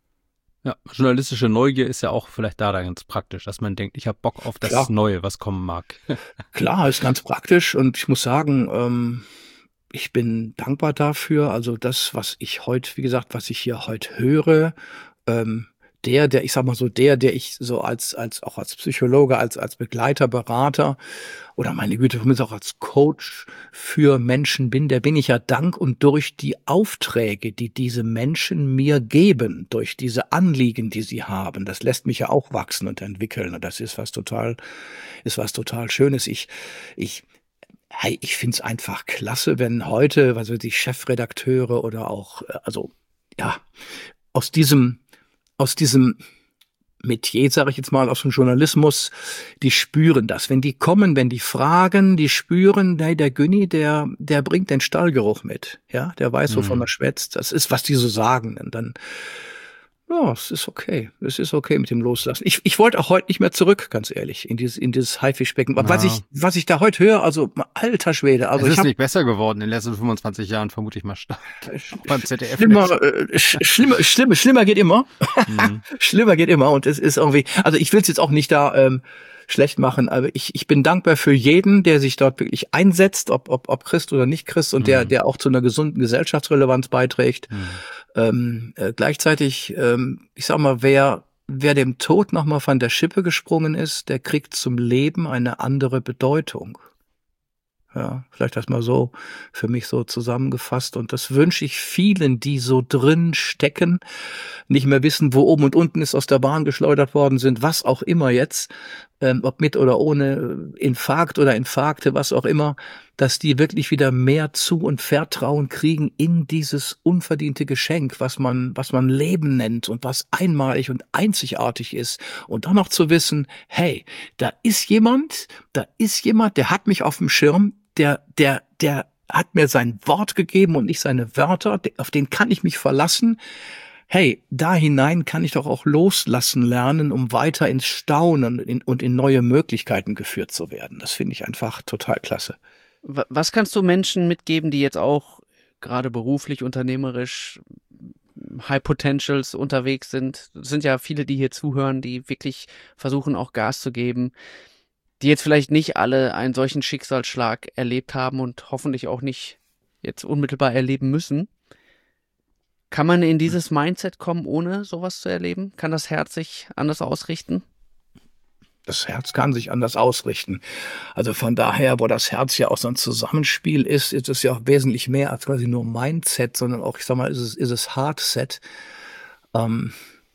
Ja, journalistische Neugier ist ja auch vielleicht da ganz praktisch, dass man denkt, ich habe Bock auf das klar, Neue, was kommen mag. klar, ist ganz praktisch und ich muss sagen, ähm, ich bin dankbar dafür. Also das, was ich heute, wie gesagt, was ich hier heute höre, ähm, der, der, ich sag mal so, der, der ich so als, als auch als Psychologe, als als Begleiter, Berater oder meine Güte, zumindest auch als Coach für Menschen bin, der bin ich ja dank und durch die Aufträge, die diese Menschen mir geben, durch diese Anliegen, die sie haben. Das lässt mich ja auch wachsen und entwickeln und das ist was total, ist was total Schönes. Ich, ich Hey, ich find's einfach klasse, wenn heute, was weiß ich, Chefredakteure oder auch, äh, also ja, aus diesem, aus diesem Metier, sage ich jetzt mal, aus dem Journalismus, die spüren das. Wenn die kommen, wenn die fragen, die spüren, hey, der Günni, der, der bringt den Stallgeruch mit, ja, der weiß, wovon er Mhm. schwätzt. Das ist, was die so sagen. Und dann, ja, es ist okay. Es ist okay mit dem Loslassen. Ich, ich wollte auch heute nicht mehr zurück, ganz ehrlich, in dieses, in dieses Haifischbecken. Was Ja. ich, was ich da heute höre, also, alter Schwede, also Es ich ist habe nicht besser geworden in den letzten fünfundzwanzig Jahren, vermute ich mal stark. Auch beim Z D F. schlimmer, äh, sch schlimmer, schlimmer, schlimmer geht immer. Mhm. Schlimmer geht immer und es ist irgendwie, also ich will es jetzt auch nicht da ähm, schlecht machen, aber ich, ich bin dankbar für jeden, der sich dort wirklich einsetzt, ob, ob, ob Christ oder nicht Christ und der, Mhm. der auch zu einer gesunden Gesellschaftsrelevanz beiträgt. Mhm. Ähm, äh, gleichzeitig, ähm, ich sag mal, wer, wer dem Tod nochmal von der Schippe gesprungen ist, der kriegt zum Leben eine andere Bedeutung. Ja, vielleicht das mal so für mich so zusammengefasst. Und das wünsche ich vielen, die so drin stecken, nicht mehr wissen, wo oben und unten ist, aus der Bahn geschleudert worden sind, was auch immer jetzt, ähm, ob mit oder ohne Infarkt oder Infarkte, was auch immer, dass die wirklich wieder mehr Zu- und Vertrauen kriegen in dieses unverdiente Geschenk, was man, was man Leben nennt und was einmalig und einzigartig ist. Und dann noch zu wissen, hey, da ist jemand, da ist jemand, der hat mich auf dem Schirm, der, der, der hat mir sein Wort gegeben und nicht seine Wörter, auf den kann ich mich verlassen. Hey, da hinein kann ich doch auch loslassen lernen, um weiter ins Staunen in, und in neue Möglichkeiten geführt zu werden. Das finde ich einfach total klasse. Wa- Was kannst du Menschen mitgeben, die jetzt auch gerade beruflich, unternehmerisch, High Potentials unterwegs sind? Es sind ja viele, die hier zuhören, die wirklich versuchen, auch Gas zu geben, die jetzt vielleicht nicht alle einen solchen Schicksalsschlag erlebt haben und hoffentlich auch nicht jetzt unmittelbar erleben müssen. Kann man in dieses Mindset kommen, ohne sowas zu erleben? Kann das Herz sich anders ausrichten? Das Herz kann sich anders ausrichten. Also von daher, wo das Herz ja auch so ein Zusammenspiel ist, ist es ja auch wesentlich mehr als quasi nur Mindset, sondern auch, ich sag mal, ist es, ist es Heartset. Ähm,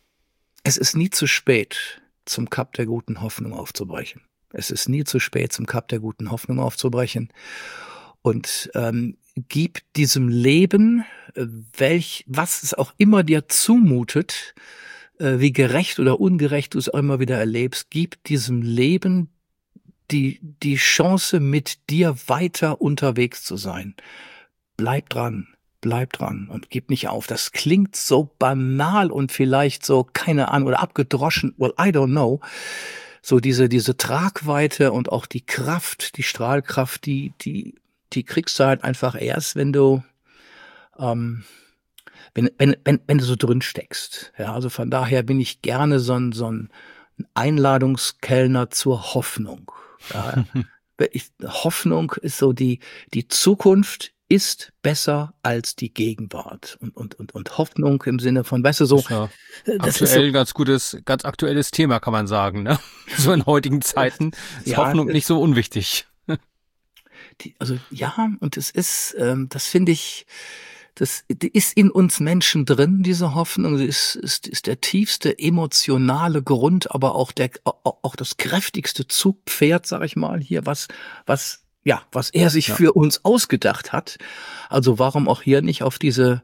es ist nie zu spät, zum Kap der guten Hoffnung aufzubrechen. Es ist nie zu spät, zum Kap der guten Hoffnung aufzubrechen. Und ähm, gib diesem Leben äh, welch, was es auch immer dir zumutet, äh, wie gerecht oder ungerecht du es auch immer wieder erlebst, gib diesem Leben die, die Chance, mit dir weiter unterwegs zu sein. Bleib dran. Bleib dran und gib nicht auf. Das klingt so banal und vielleicht so, keine Ahnung, oder abgedroschen, well, I don't know. So diese, diese Tragweite und auch die Kraft, die Strahlkraft, die, die, die kriegst du halt einfach erst, wenn du, ähm, wenn, wenn, wenn, wenn du so drin steckst. Ja, also von daher bin ich gerne so ein, so ein Einladungskellner zur Hoffnung. Ja, ich, Hoffnung ist so die, die Zukunft ist besser als die Gegenwart und und und und Hoffnung im Sinne von, weißt du, so Ja, das aktuell ist so, ganz gutes, ganz aktuelles Thema, kann man sagen, ne? So in heutigen Zeiten ist ja, Hoffnung nicht so unwichtig. die, also ja, und es ist, ähm, das finde ich, das die ist in uns Menschen drin, diese Hoffnung. Sie ist, ist, ist der tiefste emotionale Grund, aber auch der auch das kräftigste Zugpferd, sag ich mal, hier, was was ja, was er sich Ja. für uns ausgedacht hat. Also warum auch hier nicht auf diese,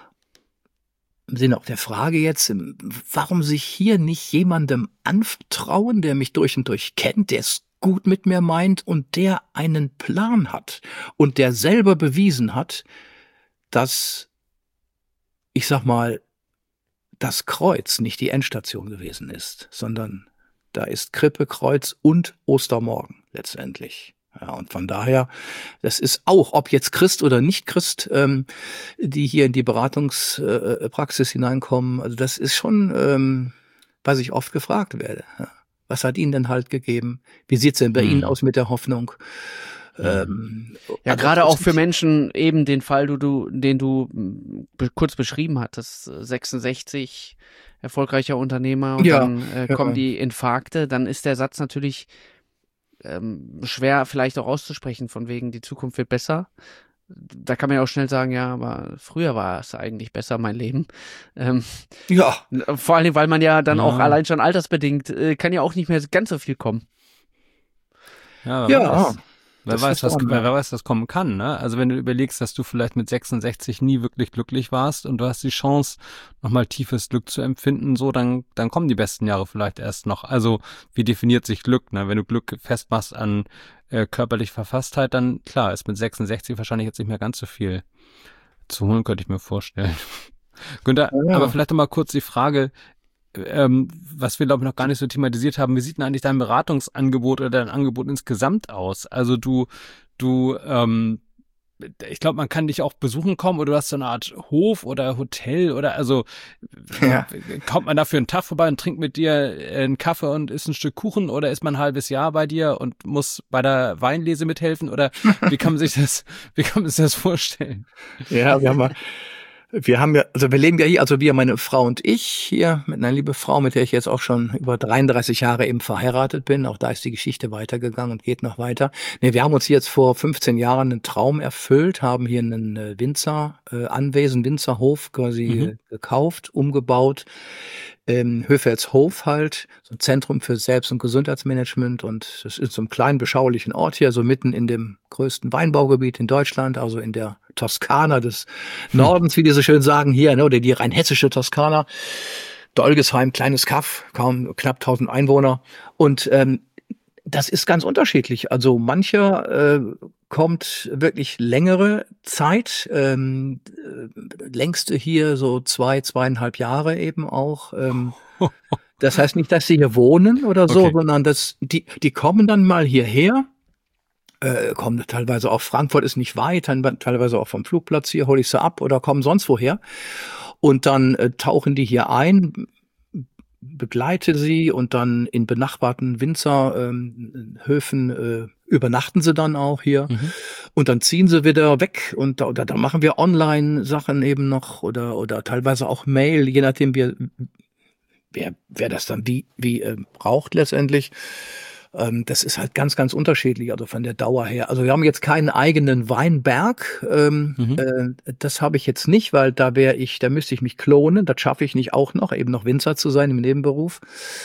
im Sinne auch der Frage jetzt, warum sich hier nicht jemandem anvertrauen, der mich durch und durch kennt, der es gut mit mir meint und der einen Plan hat und der selber bewiesen hat, dass, ich sag mal, das Kreuz nicht die Endstation gewesen ist, sondern da ist Krippe, Kreuz und Ostermorgen letztendlich. Ja, und von daher, das ist auch, ob jetzt Christ oder nicht Christ, ähm, die hier in die Beratungspraxis äh, hineinkommen, also das ist schon, ähm, was ich oft gefragt werde. Ja. Was hat Ihnen denn Halt gegeben? Wie sieht's denn bei Mhm. Ihnen aus mit der Hoffnung? Mhm. Ähm, Ja, also gerade das auch für ist- Menschen eben den Fall, du, du, den du mm, be kurz beschrieben hattest, sechsundsechzig, erfolgreicher Unternehmer und Ja, dann äh, ja. kommen die Infarkte, dann ist der Satz natürlich ähm, schwer vielleicht auch auszusprechen, von wegen die Zukunft wird besser. Da kann man ja auch schnell sagen, ja, aber früher war es eigentlich besser, mein Leben. Ähm, Ja, vor allem, weil man ja dann Ja. auch allein schon altersbedingt, äh, kann ja auch nicht mehr ganz so viel kommen. Ja, wer ja. weiß. Wer Das weiß, ist was, auch, wer ja. weiß, was kommen kann, ne? Also wenn du überlegst, dass du vielleicht mit sechsundsechzig nie wirklich glücklich warst und du hast die Chance, nochmal tiefes Glück zu empfinden, so, dann, dann kommen die besten Jahre vielleicht erst noch. Also, wie definiert sich Glück, ne? Wenn du Glück festmachst an äh, körperlich Verfasstheit, dann, klar, ist mit sechsundsechzig wahrscheinlich jetzt nicht mehr ganz so viel zu holen, könnte ich mir vorstellen. Günther, Ja. aber vielleicht noch mal kurz die Frage, ähm, was wir, glaube ich, noch gar nicht so thematisiert haben. Wie sieht denn eigentlich dein Beratungsangebot oder dein Angebot insgesamt aus? Also du, du, ähm, ich glaube, man kann dich auch besuchen kommen oder du hast so eine Art Hof oder Hotel oder also Ja. kommt man dafür einen Tag vorbei und trinkt mit dir einen Kaffee und isst ein Stück Kuchen oder ist man ein halbes Jahr bei dir und muss bei der Weinlese mithelfen oder wie kann man sich das, wie kann man sich das vorstellen? Ja, wir haben mal, wir haben ja, also wir leben ja hier, also wir, meine Frau und ich hier mit einer lieben Frau, mit der ich jetzt auch schon über dreiunddreißig Jahre eben verheiratet bin. Auch da ist die Geschichte weitergegangen und geht noch weiter. Nee, wir haben uns jetzt vor fünfzehn Jahren einen Traum erfüllt, haben hier einen äh, Winzer, äh, Anwesen, Winzerhof quasi Mhm. äh, gekauft, umgebaut. Ähm, Höfelshof halt, so ein Zentrum für Selbst- und Gesundheitsmanagement und das ist so einem kleinen, beschaulichen Ort hier, so mitten in dem größten Weinbaugebiet in Deutschland, also in der Toskana des Nordens, wie die so schön sagen hier, ne, oder die rheinhessische Toskana. Dolgesheim, kleines Kaff, kaum knapp tausend Einwohner und ähm, das ist ganz unterschiedlich. Also mancher äh, kommt wirklich längere Zeit, ähm, äh, längste hier so zwei, zweieinhalb Jahre eben auch. Ähm, das heißt nicht, dass sie hier wohnen oder so, Okay. sondern dass die, die kommen dann mal hierher, äh, kommen teilweise auch, Frankfurt ist nicht weit, dann teilweise auch vom Flugplatz hier, hole ich sie ab oder kommen sonst woher. Und dann äh, tauchen die hier ein, begleite sie und dann in benachbarten Winzerhöfen ähm, äh, übernachten sie dann auch hier Mhm. und dann ziehen sie wieder weg und da, da, da machen wir Online-Sachen eben noch oder oder teilweise auch Mail, je nachdem wir wer wer das dann wie wie äh, braucht letztendlich. Ähm, das ist halt ganz ganz unterschiedlich, also von der Dauer her. Also wir haben jetzt keinen eigenen Weinberg, ähm, Mhm. äh, das habe ich jetzt nicht, weil da wäre ich, da müsste ich mich klonen. Das schaffe ich nicht auch noch, eben noch Winzer zu sein im Nebenberuf.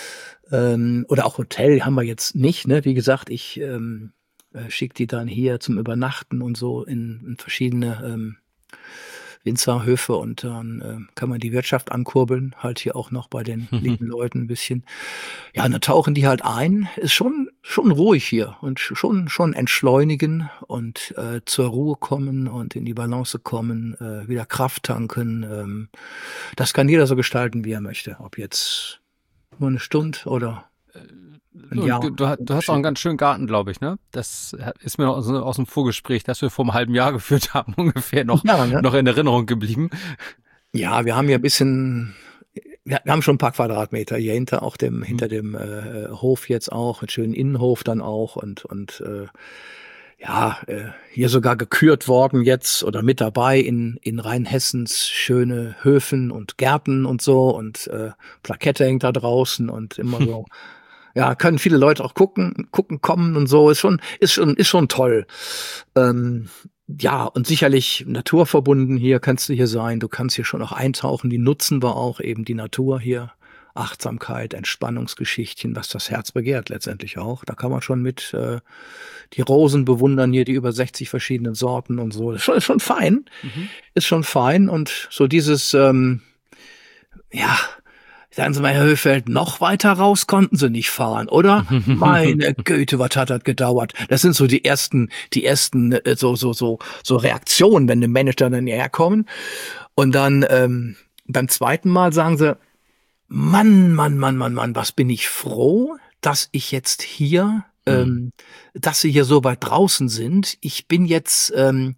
Ähm, oder auch Hotel haben wir jetzt nicht. Ne? Wie gesagt, ich ähm, äh, schicke die dann hier zum Übernachten und so in, in verschiedene ähm, Winzerhöfe und dann äh, kann man die Wirtschaft ankurbeln, halt hier auch noch bei den lieben Leuten ein bisschen. Ja, und dann tauchen die halt ein, ist schon schon ruhig hier und schon schon entschleunigen und äh, zur Ruhe kommen und in die Balance kommen, äh, wieder Kraft tanken. Ähm, das kann jeder so gestalten, wie er möchte, ob jetzt nur eine Stunde oder ein Jahr. Du, du, du hast auch einen ganz schönen Garten, glaube ich, ne? Das ist mir aus, aus dem Vorgespräch, das wir vor einem halben Jahr geführt haben, ungefähr noch, Ja, ne? noch in Erinnerung geblieben. Ja, wir haben hier ein bisschen, wir haben schon ein paar Quadratmeter hier hinter auch dem, hinter dem äh, Hof jetzt auch, einen schönen Innenhof dann auch und und äh, ja, äh, hier sogar gekürt worden jetzt oder mit dabei in in Rheinhessens schöne Höfen und Gärten und so und äh, Plakette hängt da draußen und immer so. Ja, können viele Leute auch gucken, gucken kommen und so. Ist schon, ist schon, ist schon toll. Ähm, ja, und sicherlich naturverbunden hier kannst du hier sein. Du kannst hier schon auch eintauchen. Die nutzen wir auch eben die Natur hier. Achtsamkeit, Entspannungsgeschichtchen, was das Herz begehrt letztendlich auch. Da kann man schon mit äh, die Rosen bewundern hier, die über sechzig verschiedenen Sorten und so. Das ist schon, ist schon fein. Mhm. Ist schon fein. Und so dieses, ähm, ja, sagen Sie mal, Herr Höfeld, noch weiter raus konnten Sie nicht fahren, oder? Meine Güte, was hat das gedauert? Das sind so die ersten, die ersten äh, so so so so Reaktionen, wenn die Manager dann hierher kommen. Und dann ähm, beim zweiten Mal sagen sie, Mann, Mann, Mann, Mann, Mann, was bin ich froh, dass ich jetzt hier, mhm. ähm, dass Sie hier so weit draußen sind. Ich bin jetzt ähm,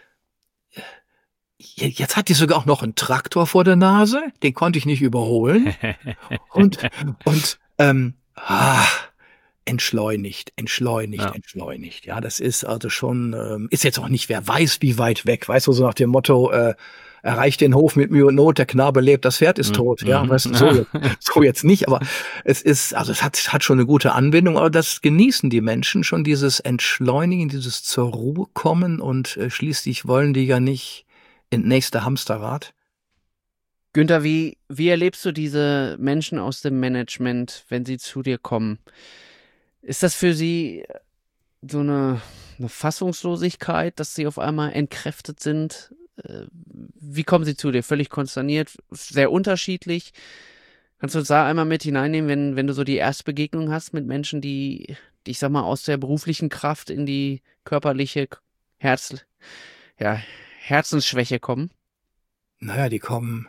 Jetzt hat die sogar auch noch einen Traktor vor der Nase, den konnte ich nicht überholen. und und ähm, ah, entschleunigt, entschleunigt, ja. entschleunigt. Ja, das ist also schon, ähm, ist jetzt auch nicht, wer weiß, wie weit weg. Weißt du, so nach dem Motto, äh, erreicht den Hof mit Mühe und Not, der Knabe lebt, das Pferd ist tot. Mhm. Ja, weißt du, so, jetzt, so jetzt nicht, aber es ist, also es hat, hat schon eine gute Anbindung, aber das genießen die Menschen schon, dieses Entschleunigen, dieses zur Ruhe kommen und äh, schließlich wollen die ja nicht in nächste Hamsterrad. Günther, wie, wie erlebst du diese Menschen aus dem Management, wenn sie zu dir kommen? Ist das für sie so eine, eine Fassungslosigkeit, dass sie auf einmal entkräftet sind? Wie kommen sie zu dir? Völlig konsterniert, sehr unterschiedlich. Kannst du uns da einmal mit hineinnehmen, wenn, wenn du so die Erstbegegnung hast mit Menschen, die, die, ich sag mal, aus der beruflichen Kraft in die körperliche Herz, ja, Herzensschwäche kommen? Naja, die kommen,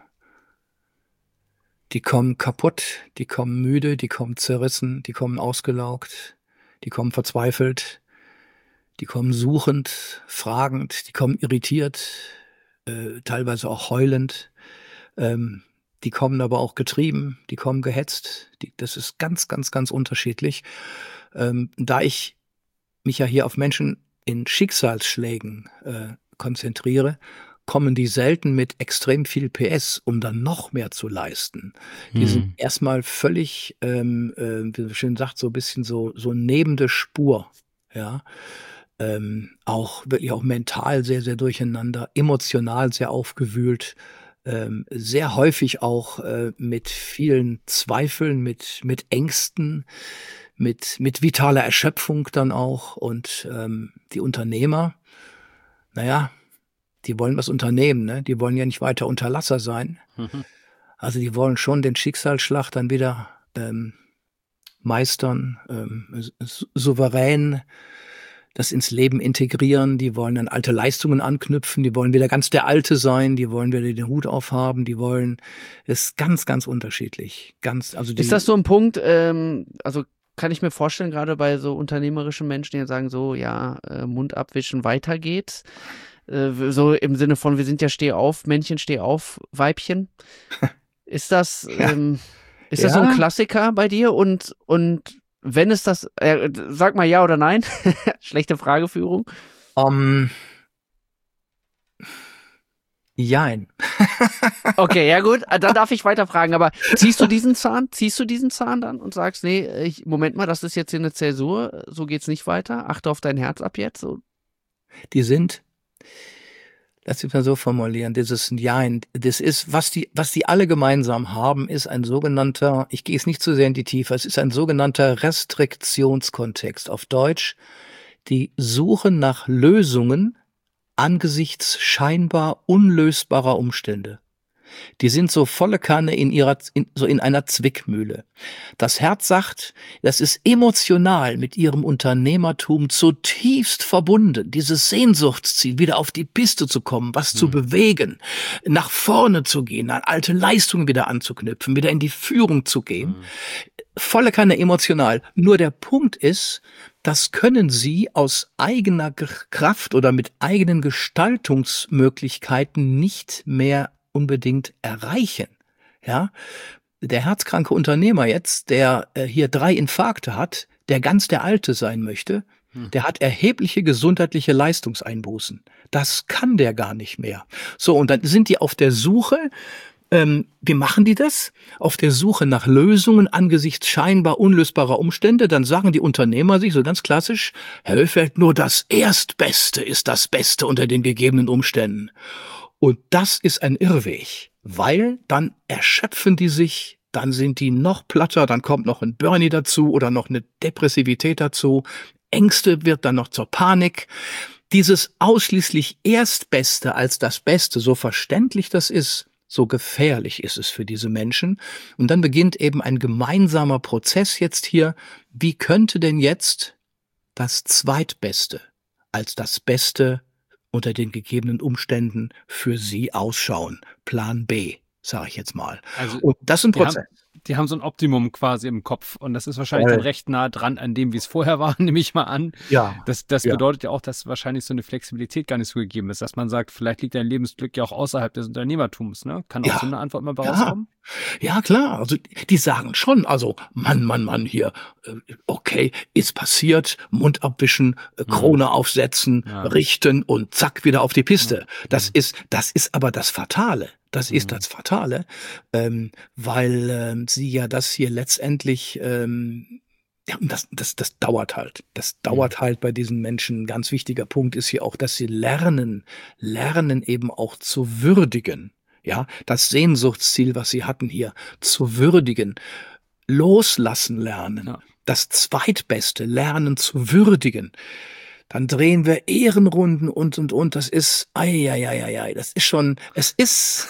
die kommen kaputt, die kommen müde, die kommen zerrissen, die kommen ausgelaugt, die kommen verzweifelt, die kommen suchend, fragend, die kommen irritiert, äh, teilweise auch heulend, ähm, die kommen aber auch getrieben, die kommen gehetzt, die, das ist ganz, ganz, ganz unterschiedlich. Ähm, da ich mich ja hier auf Menschen in Schicksalsschlägen äh, konzentriere, kommen die selten mit extrem viel P S, um dann noch mehr zu leisten. Die hm. sind erstmal völlig, ähm, äh, wie man schön sagt, so ein bisschen so so neben der Spur, ja, ähm, auch wirklich auch mental sehr sehr durcheinander, emotional sehr aufgewühlt, ähm, sehr häufig auch äh, mit vielen Zweifeln, mit mit Ängsten, mit mit vitaler Erschöpfung dann auch und ähm, die Unternehmer. Naja, die wollen was unternehmen, ne? Die wollen ja nicht weiter Unterlasser sein. Mhm. Also die wollen schon den Schicksalsschlag dann wieder ähm, meistern, ähm, souverän das ins Leben integrieren. Die wollen an alte Leistungen anknüpfen. Die wollen wieder ganz der Alte sein. Die wollen wieder den Hut aufhaben. Die wollen, ist ganz, ganz unterschiedlich. Ganz, also die, ist das so ein Punkt, ähm, also kann ich mir vorstellen, gerade bei so unternehmerischen Menschen, die sagen so, ja, äh, Mund abwischen, weiter geht's. Äh, so im Sinne von, wir sind ja steh auf, Männchen, steh auf, Weibchen. Ist das, ja. ähm, ist das ja. so ein Klassiker bei dir? Und, und wenn es das, äh, sag mal ja oder nein. Schlechte Frageführung. Um, jein. Okay, ja gut, dann darf ich weiter fragen, aber ziehst du diesen Zahn, ziehst du diesen Zahn dann und sagst, nee, ich, Moment mal, das ist jetzt hier eine Zäsur, so geht's nicht weiter, achte auf dein Herz ab jetzt. So. Die sind, lass mich mal so formulieren, dieses Jein, das ist, was die, was die alle gemeinsam haben, ist ein sogenannter, ich gehe jetzt nicht zu sehr in die Tiefe, es ist ein sogenannter Restriktionskontext. Auf Deutsch, die Suche nach Lösungen angesichts scheinbar unlösbarer Umstände. Die sind so volle Kanne in ihrer, in, so in einer Zwickmühle. Das Herz sagt, das ist emotional mit ihrem Unternehmertum zutiefst verbunden. Dieses Sehnsuchtsziel, wieder auf die Piste zu kommen, was hm. zu bewegen, nach vorne zu gehen, an alte Leistungen wieder anzuknüpfen, wieder in die Führung zu gehen. Hm. Volle Kanne emotional. Nur der Punkt ist, das können Sie aus eigener Kraft oder mit eigenen Gestaltungsmöglichkeiten nicht mehr unbedingt erreichen. Ja, der herzkranke Unternehmer jetzt, der äh, hier drei Infarkte hat, der ganz der Alte sein möchte, hm. der hat erhebliche gesundheitliche Leistungseinbußen. Das kann der gar nicht mehr. So, und dann sind die auf der Suche. Ähm, wie machen die das? Auf der Suche nach Lösungen angesichts scheinbar unlösbarer Umstände. Dann sagen die Unternehmer sich so ganz klassisch, Herr Höfeld, nur das Erstbeste ist das Beste unter den gegebenen Umständen. Und das ist ein Irrweg, weil dann erschöpfen die sich, dann sind die noch platter, dann kommt noch ein Burnie dazu oder noch eine Depressivität dazu, Ängste wird dann noch zur Panik. Dieses ausschließlich Erstbeste als das Beste, so verständlich das ist, so gefährlich ist es für diese Menschen. Und dann beginnt eben ein gemeinsamer Prozess jetzt hier. Wie könnte denn jetzt das Zweitbeste als das Beste unter den gegebenen Umständen für Sie ausschauen? Plan B, sage ich jetzt mal. Also und das ist ein Prozess. Haben, die haben so ein Optimum quasi im Kopf und das ist wahrscheinlich äh, dann recht nah dran an dem, wie es vorher war, nehme ich mal an. Ja. Das, das ja. bedeutet ja auch, dass wahrscheinlich so eine Flexibilität gar nicht so gegeben ist, dass man sagt, vielleicht liegt dein Lebensglück ja auch außerhalb des Unternehmertums, ne? Kann auch ja. so eine Antwort mal bei ja. rauskommen? Ja, klar. Also die sagen schon, also Mann, Mann, Mann hier, okay, ist passiert, Mund abwischen, Krone mhm. aufsetzen, ja. richten und zack, wieder auf die Piste. Mhm. Das ist, das ist aber das Fatale. Das ist das Fatale, ähm, weil ähm, sie ja das hier letztendlich, ähm, ja, und das, das, das dauert halt. Das dauert mhm. halt bei diesen Menschen. Ein ganz wichtiger Punkt ist hier auch, dass sie lernen, lernen eben auch zu würdigen. Ja, das Sehnsuchtsziel, was sie hatten hier, zu würdigen, loslassen lernen. Ja. Das Zweitbeste, lernen zu würdigen. Dann drehen wir Ehrenrunden und, und, und. Das ist, ei, ei, ei, ei, ei. Das ist schon, es ist.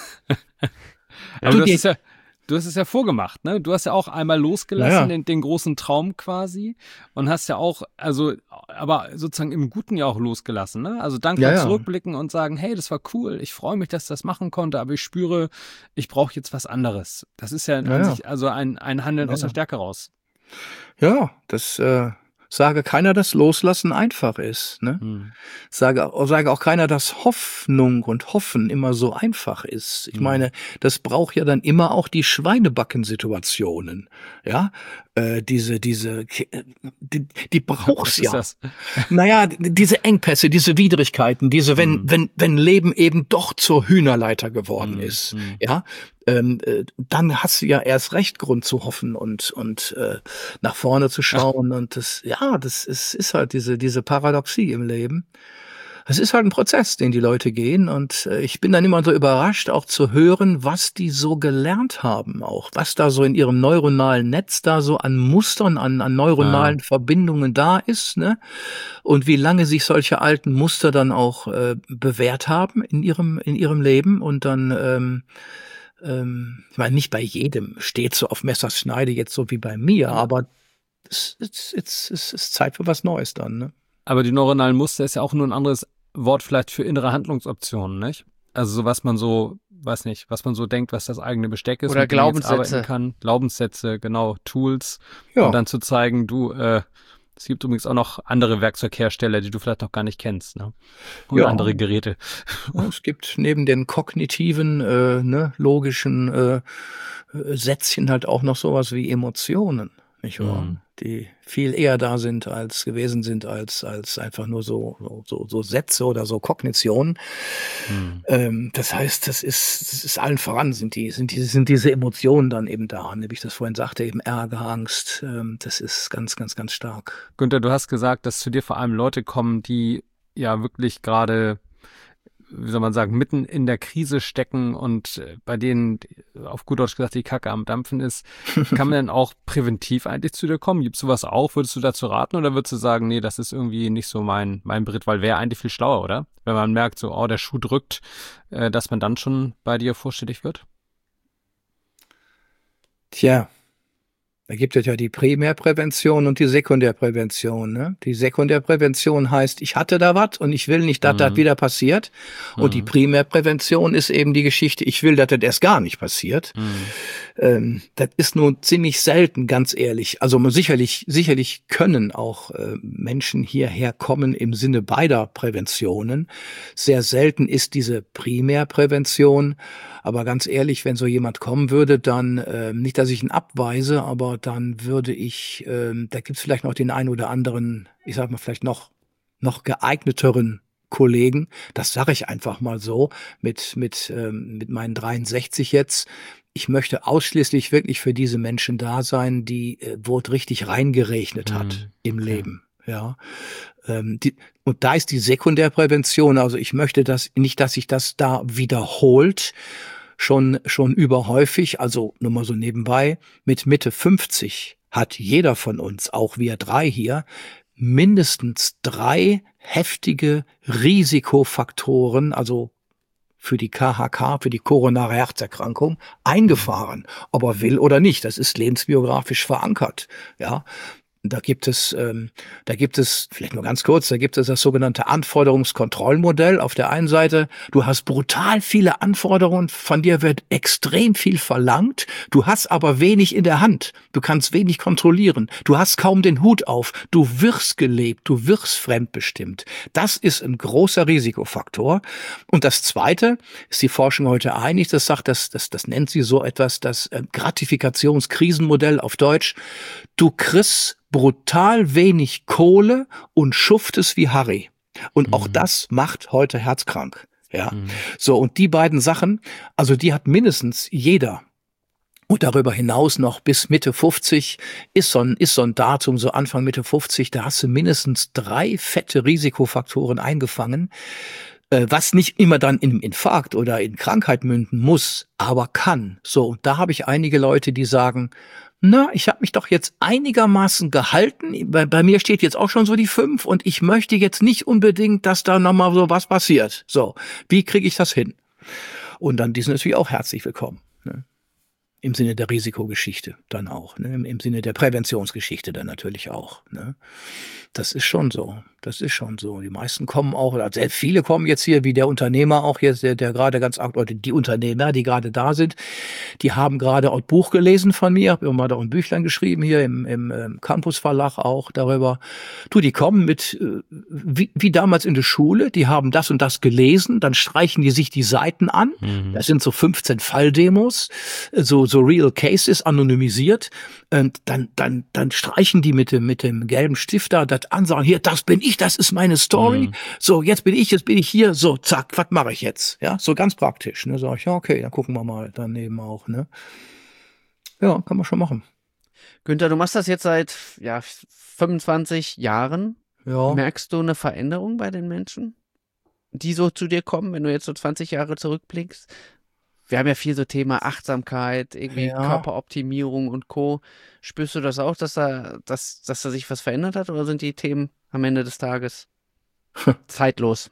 Aber du, hast es ja, du hast es ja vorgemacht, ne? Du hast ja auch einmal losgelassen, ja, ja. Den, den großen Traum quasi. Und hast ja auch, also, aber sozusagen im Guten ja auch losgelassen, ne? Also dann ja, kann ja. zurückblicken und sagen, hey, das war cool. Ich freue mich, dass ich das machen konnte, aber ich spüre, ich brauche jetzt was anderes. Das ist ja, ja, ja. Sich also ein, ein Handeln ja, aus der Stärke raus. Ja, das, äh, sage keiner, dass Loslassen einfach ist. Ne? Hm. Sage, sage auch keiner, dass Hoffnung und Hoffen immer so einfach ist. Ich hm. meine, das braucht ja dann immer auch die Schweinebacken-Situationen. Ja, äh, diese, diese, die, die braucht's ja. Das? Naja, diese Engpässe, diese Widrigkeiten, diese, wenn, hm. wenn, wenn Leben eben doch zur Hühnerleiter geworden hm. ist. Hm. Ja. Ähm, äh, dann hast du ja erst recht Grund zu hoffen und und äh, nach vorne zu schauen. Ach. Und das, ja, das ist ist halt diese diese Paradoxie im Leben. Es ist halt ein Prozess, den die Leute gehen, und äh, ich bin dann immer so überrascht, auch zu hören, was die so gelernt haben, auch was da so in ihrem neuronalen Netz da so an Mustern, an an neuronalen ja. Verbindungen da ist, ne? Und wie lange sich solche alten Muster dann auch äh, bewährt haben in ihrem in ihrem Leben. Und dann ähm, ich meine, nicht bei jedem steht so auf Messerschneide jetzt so wie bei mir, aber es, es, es, es ist Zeit für was Neues dann, ne? Aber die neuronalen Muster ist ja auch nur ein anderes Wort vielleicht für innere Handlungsoptionen, nicht? Also so, was man so, weiß nicht, was man so denkt, was das eigene Besteck ist. Oder mit Glaubenssätze. Dem man jetzt arbeiten kann. Glaubenssätze, genau, Tools. Ja. Und dann zu zeigen, du, äh, es gibt übrigens auch noch andere Werkzeughersteller, die du vielleicht noch gar nicht kennst, ne? Und ja. andere Geräte. Ja, es gibt neben den kognitiven, äh, ne, logischen äh, Sätzchen halt auch noch sowas wie Emotionen, nicht wahr? Mhm. Die viel eher da sind, als gewesen sind, als als einfach nur so so so Sätze oder so Kognitionen. Hm. Ähm, das heißt, das ist das ist allen voran sind die sind die sind diese Emotionen dann eben da, wie ich das vorhin sagte, eben Ärger, Angst. Ähm, das ist ganz ganz ganz stark. Günther, du hast gesagt, dass zu dir vor allem Leute kommen, die ja wirklich gerade wie soll man sagen, mitten in der Krise stecken und bei denen, auf gut Deutsch gesagt, die Kacke am Dampfen ist, kann man denn auch präventiv eigentlich zu dir kommen? Gibst du was auch? Würdest du dazu raten oder würdest du sagen, nee, das ist irgendwie nicht so mein, mein Beritt, weil wäre eigentlich viel schlauer, oder? Wenn man merkt, so, oh, der Schuh drückt, äh, dass man dann schon bei dir vorstellig wird? Tja. Da gibt es ja die Primärprävention und die Sekundärprävention. Ne? Die Sekundärprävention heißt, ich hatte da was und ich will nicht, dass mhm. das wieder passiert. Und mhm. die Primärprävention ist eben die Geschichte, ich will, dass das erst gar nicht passiert. Mhm. Ähm, das ist nun ziemlich selten, ganz ehrlich. Also sicherlich, sicherlich können auch äh, Menschen hierher kommen im Sinne beider Präventionen. Sehr selten ist diese Primärprävention. Aber ganz ehrlich, wenn so jemand kommen würde, dann, äh, nicht, dass ich ihn abweise, aber dann würde ich, äh, da gibt's vielleicht noch den einen oder anderen, ich sag mal vielleicht noch noch geeigneteren Kollegen. Das sage ich einfach mal so mit mit ähm, mit meinen dreiundsechzig jetzt. Ich möchte ausschließlich wirklich für diese Menschen da sein, die äh, wo es richtig reingerechnet hat mhm. im okay. Leben. Ja, ähm, die, und da ist die Sekundärprävention. Also ich möchte das nicht, dass sich das da wiederholt. Schon, schon überhäufig, also nur mal so nebenbei, mit Mitte fünfzig hat jeder von uns, auch wir drei hier, mindestens drei heftige Risikofaktoren, also für die K H K, für die koronare Herzerkrankung, eingefahren. Ob er will oder nicht, das ist lebensbiografisch verankert, ja. Da gibt es, ähm, da gibt es, vielleicht nur ganz kurz, da gibt es das sogenannte Anforderungskontrollmodell. Auf der einen Seite, du hast brutal viele Anforderungen, von dir wird extrem viel verlangt, du hast aber wenig in der Hand, du kannst wenig kontrollieren, du hast kaum den Hut auf, du wirst gelebt, du wirst fremdbestimmt. Das ist ein großer Risikofaktor. Und das Zweite, ist die Forschung heute einig, das sagt, das, das, das nennt sie so etwas, das äh, Gratifikationskrisenmodell auf Deutsch. Du kriegst brutal wenig Kohle und schuftest wie Harry. Und mhm. auch das macht heute herzkrank. Ja, mhm. so, und die beiden Sachen, also die hat mindestens jeder. Und darüber hinaus noch bis Mitte fünfzig ist so ein, ist so ein Datum, so Anfang Mitte fünfzig, da hast du mindestens drei fette Risikofaktoren eingefangen, äh, was nicht immer dann in Infarkt oder in Krankheit münden muss, aber kann. So, und da habe ich einige Leute, die sagen, na, ich habe mich doch jetzt einigermaßen gehalten. Bei, bei mir steht jetzt auch schon so die fünf und ich möchte jetzt nicht unbedingt, dass da nochmal so was passiert. So, wie kriege ich das hin? Und dann, die sind natürlich auch herzlich willkommen. Ne? Im Sinne der Risikogeschichte dann auch. Ne? Im, Im Sinne der Präventionsgeschichte dann natürlich auch. Ne? Das ist schon so. Das ist schon so. Die meisten kommen auch, oder sehr viele kommen jetzt hier, wie der Unternehmer auch jetzt, der, der gerade ganz aktuell, die Unternehmer, die gerade da sind, die haben gerade auch ein Buch gelesen von mir, habe immer da auch ein Büchlein geschrieben hier im, im, im Campus Verlag auch darüber. Du, die kommen mit, wie, wie damals in der Schule, die haben das und das gelesen, dann streichen die sich die Seiten an. Mhm. Das sind so fünfzehn Falldemos, so, so Real Cases anonymisiert. Und dann, dann, dann streichen die mit dem, mit dem gelben Stift da das an, sagen, hier, das bin ich, das ist meine Story. Mhm. So, jetzt bin ich, jetzt bin ich hier. So, zack, was mache ich jetzt? Ja, so ganz praktisch. Ne, sag ich, ja, okay, dann gucken wir mal daneben auch. Ne, ja, kann man schon machen. Günther, du machst das jetzt seit ja fünfundzwanzig Jahren. Ja. Merkst du eine Veränderung bei den Menschen, die so zu dir kommen, wenn du jetzt so zwanzig Jahre zurückblickst? Wir haben ja viel so Thema Achtsamkeit, irgendwie ja. Körperoptimierung und Co. Spürst du das auch, dass da, dass, dass da sich was verändert hat, oder sind die Themen am Ende des Tages zeitlos?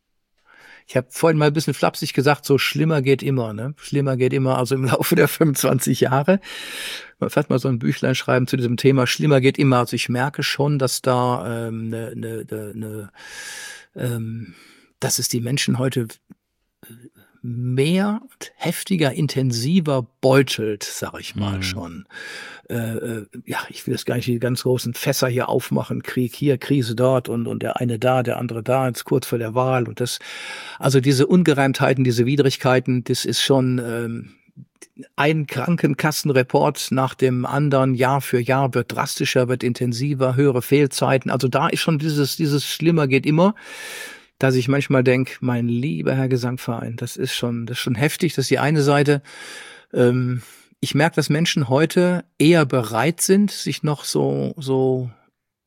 Ich habe vorhin mal ein bisschen flapsig gesagt, so schlimmer geht immer, ne? Schlimmer geht immer, also im Laufe der fünfundzwanzig Jahre. Man vielleicht mal so ein Büchlein schreiben zu diesem Thema, schlimmer geht immer. Also ich merke schon, dass da ähm, ne, ne, ne, ne, ähm, dass es die Menschen heute mehr und heftiger, intensiver beutelt, sag ich mal mhm. schon. Äh, äh, ja, ich will jetzt gar nicht die ganz großen Fässer hier aufmachen, Krieg hier, Krise dort und und der eine da, der andere da, jetzt kurz vor der Wahl und das, also diese Ungereimtheiten, diese Widrigkeiten, das ist schon ähm, ein Krankenkassenreport nach dem anderen, Jahr für Jahr wird drastischer, wird intensiver, höhere Fehlzeiten, also da ist schon dieses dieses Schlimmer geht immer, dass ich manchmal denke, mein lieber Herr Gesangverein, das ist schon, das ist schon heftig, das ist die eine Seite. Ähm, ich merke, dass Menschen heute eher bereit sind, sich noch so, so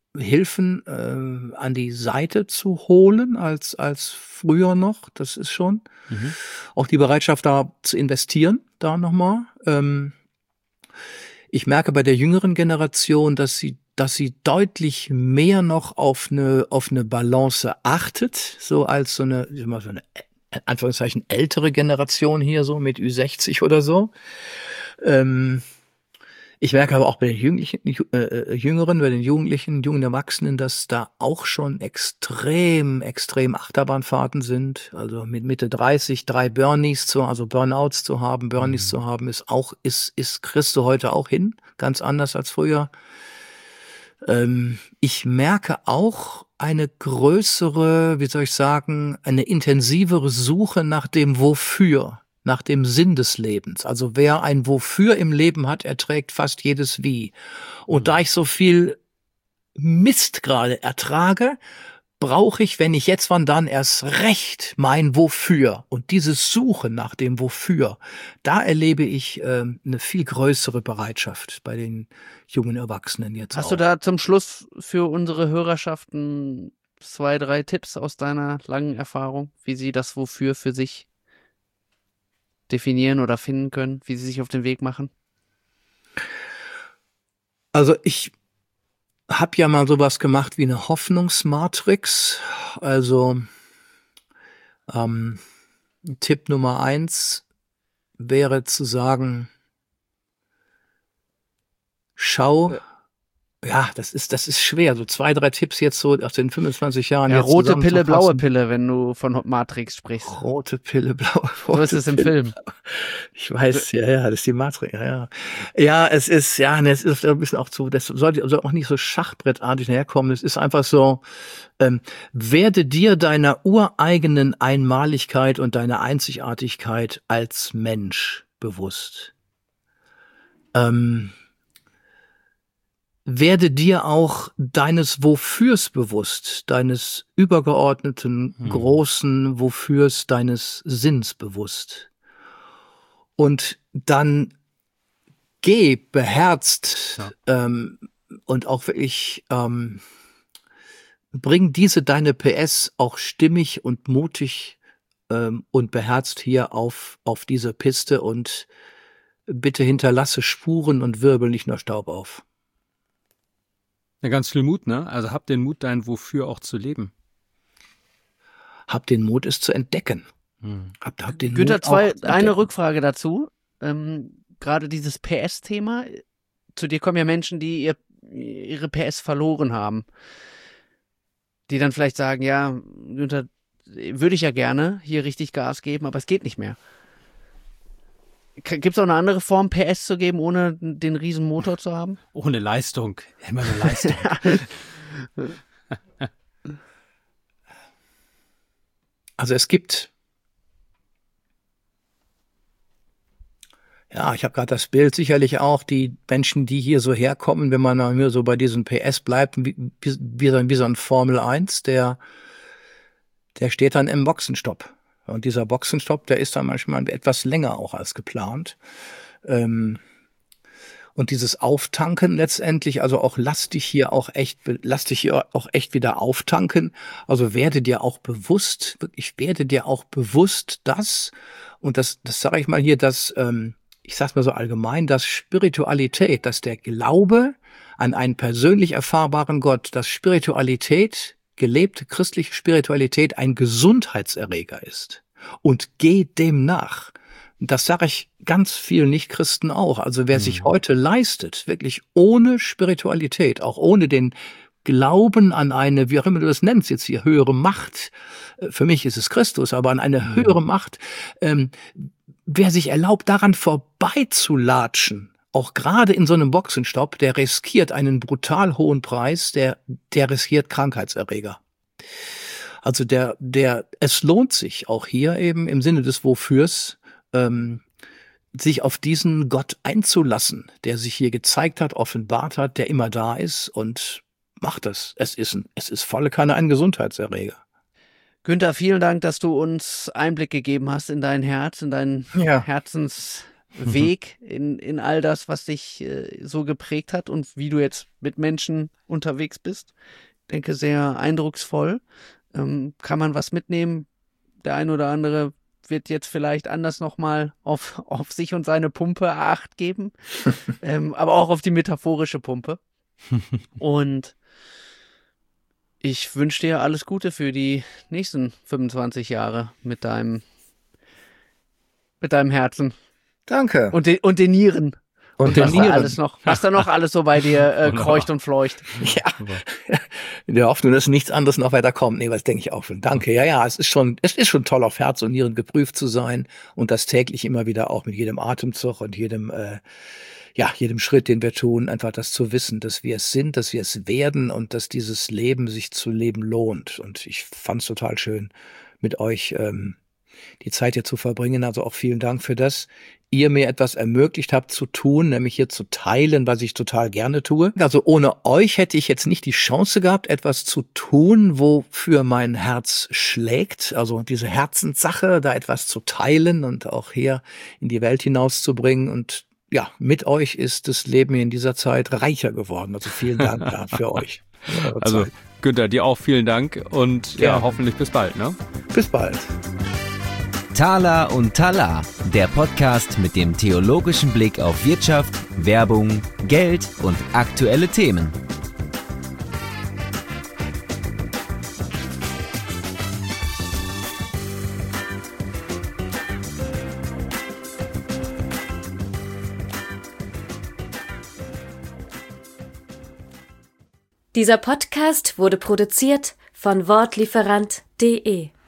Hilfen äh, an die Seite zu holen als, als früher noch. Das ist schon Mhm. auch die Bereitschaft, da zu investieren, da nochmal. Ähm, ich merke bei der jüngeren Generation, dass sie, dass sie deutlich mehr noch auf eine, auf eine Balance achtet, so als so eine, ich sag mal, so eine, in Anführungszeichen, ältere Generation hier, so mit Ü sechzig oder so. Ähm, Ich merke aber auch bei den Jünglichen, äh, Jüngeren, bei den Jugendlichen, jungen Erwachsenen, dass da auch schon extrem, extrem Achterbahnfahrten sind. Also mit Mitte dreißig drei Burnies zu, also Burnouts zu haben, Burnies Mhm. zu haben, ist auch, ist, ist, kriegst du heute auch hin. Ganz anders als früher. Ähm, ich merke auch eine größere, wie soll ich sagen, eine intensivere Suche nach dem Wofür. Nach dem Sinn des Lebens. Also wer ein Wofür im Leben hat, erträgt fast jedes Wie. Und da Mhm. ich so viel Mist gerade ertrage, brauche ich, wenn ich jetzt wann dann erst recht mein Wofür. Und diese Suche nach dem Wofür, da erlebe ich ähm, eine viel größere Bereitschaft bei den jungen Erwachsenen jetzt Hast auch. du da zum Schluss für unsere Hörerschaften zwei, drei Tipps aus deiner langen Erfahrung, wie sie das Wofür für sich definieren oder finden können, wie sie sich auf den Weg machen? Also ich habe ja mal sowas gemacht wie eine Hoffnungsmatrix. Also ähm, Tipp Nummer eins wäre zu sagen, schau, Äh. ja, das ist, das ist schwer, so zwei, drei Tipps jetzt so aus den fünfundzwanzig Jahren Ja, jetzt rote Pille, blaue zusammenzufassen. Pille, wenn du von Matrix sprichst. Rote Pille, blaue So ist rote es im Pille. Film. Ich weiß, ja, ja, das ist die Matrix, ja, ja. Ja, es ist, ja, ne, es ist ein bisschen auch zu, das sollte soll auch nicht so schachbrettartig herkommen. Es ist einfach so, ähm, werde dir deiner ureigenen Einmaligkeit und deiner Einzigartigkeit als Mensch bewusst. Ähm, Werde dir auch deines Wofürs bewusst, deines übergeordneten, Mhm. großen Wofürs, deines Sinns bewusst. Und dann geh beherzt Ja. ähm, und auch wirklich ähm, bring diese deine P S auch stimmig und mutig ähm, und beherzt hier auf, auf diese Piste und bitte hinterlasse Spuren und wirbel nicht nur Staub auf. Ja, ganz viel Mut, ne? Also hab den Mut, dein Wofür auch zu leben. Hab den Mut, es zu entdecken. Mhm. Hab, hab den Günther, Mut zwei, auch zu eine entdecken. Rückfrage dazu. Ähm, gerade dieses P S-Thema. Zu dir kommen ja Menschen, die ihr, ihre P S verloren haben. Die dann vielleicht sagen, ja, Günther, würde ich ja gerne hier richtig Gas geben, aber es geht nicht mehr. Gibt es auch eine andere Form, P S zu geben, ohne den riesen Motor zu haben? Ohne Leistung. Immer eine Leistung. Also es gibt, ja, ich habe gerade das Bild, sicherlich auch die Menschen, die hier so herkommen, wenn man nur so bei diesem P S bleibt, wie, wie, wie, so- wie so ein Formel eins, der, der steht dann im Boxenstopp. Und dieser Boxenstopp, der ist dann manchmal etwas länger auch als geplant. Ähm, Und dieses Auftanken letztendlich, also auch lass dich hier auch echt, lass dich hier auch echt wieder auftanken. Also werde dir auch bewusst, wirklich werde dir auch bewusst, dass, und das, das sage ich mal hier, dass, ähm, ich sag's mal so allgemein, dass Spiritualität, dass der Glaube an einen persönlich erfahrbaren Gott, dass Spiritualität, gelebte christliche Spiritualität ein Gesundheitserreger ist. Und geh dem nach. Das sage ich ganz vielen Nichtchristen auch. Also wer Mhm. sich heute leistet, wirklich ohne Spiritualität, auch ohne den Glauben an eine, wie auch immer du das nennst jetzt hier, höhere Macht, äh, für mich ist es Christus, aber an eine Mhm. höhere Macht, ähm, wer sich erlaubt, daran vorbeizulatschen, auch gerade in so einem Boxenstopp, der riskiert einen brutal hohen Preis, der, der riskiert Krankheitserreger. Also der, der, es lohnt sich auch hier eben im Sinne des Wofürs, ähm, sich auf diesen Gott einzulassen, der sich hier gezeigt hat, offenbart hat, der immer da ist und macht das. Es ist ein, es ist volle Kanne ein Gesundheitserreger. Günther, vielen Dank, dass du uns Einblick gegeben hast in dein Herz, in dein Ja. Herzens mhm. Weg in, in all das, was dich äh, so geprägt hat und wie du jetzt mit Menschen unterwegs bist. Ich denke, sehr eindrucksvoll. Ähm, kann man was mitnehmen? Der ein oder andere wird jetzt vielleicht anders nochmal auf, auf sich und seine Pumpe Acht geben, ähm, aber auch auf die metaphorische Pumpe. Und ich wünsche dir alles Gute für die nächsten fünfundzwanzig Jahre mit deinem, mit deinem Herzen. Danke. Und, de, und den Nieren. Und, und den was Nieren. Da alles noch, was da noch alles so bei dir äh, kreucht und fleucht. Ja. In der Hoffnung, dass nichts anderes noch weiter kommt. Nee, was denke ich auch schon. Danke. Ja, ja, es ist schon, es ist schon toll, auf Herz und Nieren geprüft zu sein und das täglich immer wieder auch mit jedem Atemzug und jedem, äh, ja, jedem Schritt, den wir tun, einfach das zu wissen, dass wir es sind, dass wir es werden und dass dieses Leben sich zu leben lohnt. Und ich fand es total schön, mit euch ähm, die Zeit hier zu verbringen. Also auch vielen Dank für das. Ihr mir etwas ermöglicht habt zu tun, nämlich hier zu teilen, was ich total gerne tue. Also ohne euch hätte ich jetzt nicht die Chance gehabt, etwas zu tun, wofür mein Herz schlägt. Also diese Herzenssache, da etwas zu teilen und auch hier in die Welt hinauszubringen. Und ja, mit euch ist das Leben in dieser Zeit reicher geworden. Also vielen Dank da für euch. Für also Zeit. Günther, dir auch vielen Dank und ja, ja hoffentlich bis bald. Ne? Bis bald. Tala und Tala, der Podcast mit dem theologischen Blick auf Wirtschaft, Werbung, Geld und aktuelle Themen. Dieser Podcast wurde produziert von Wortlieferant punkt de.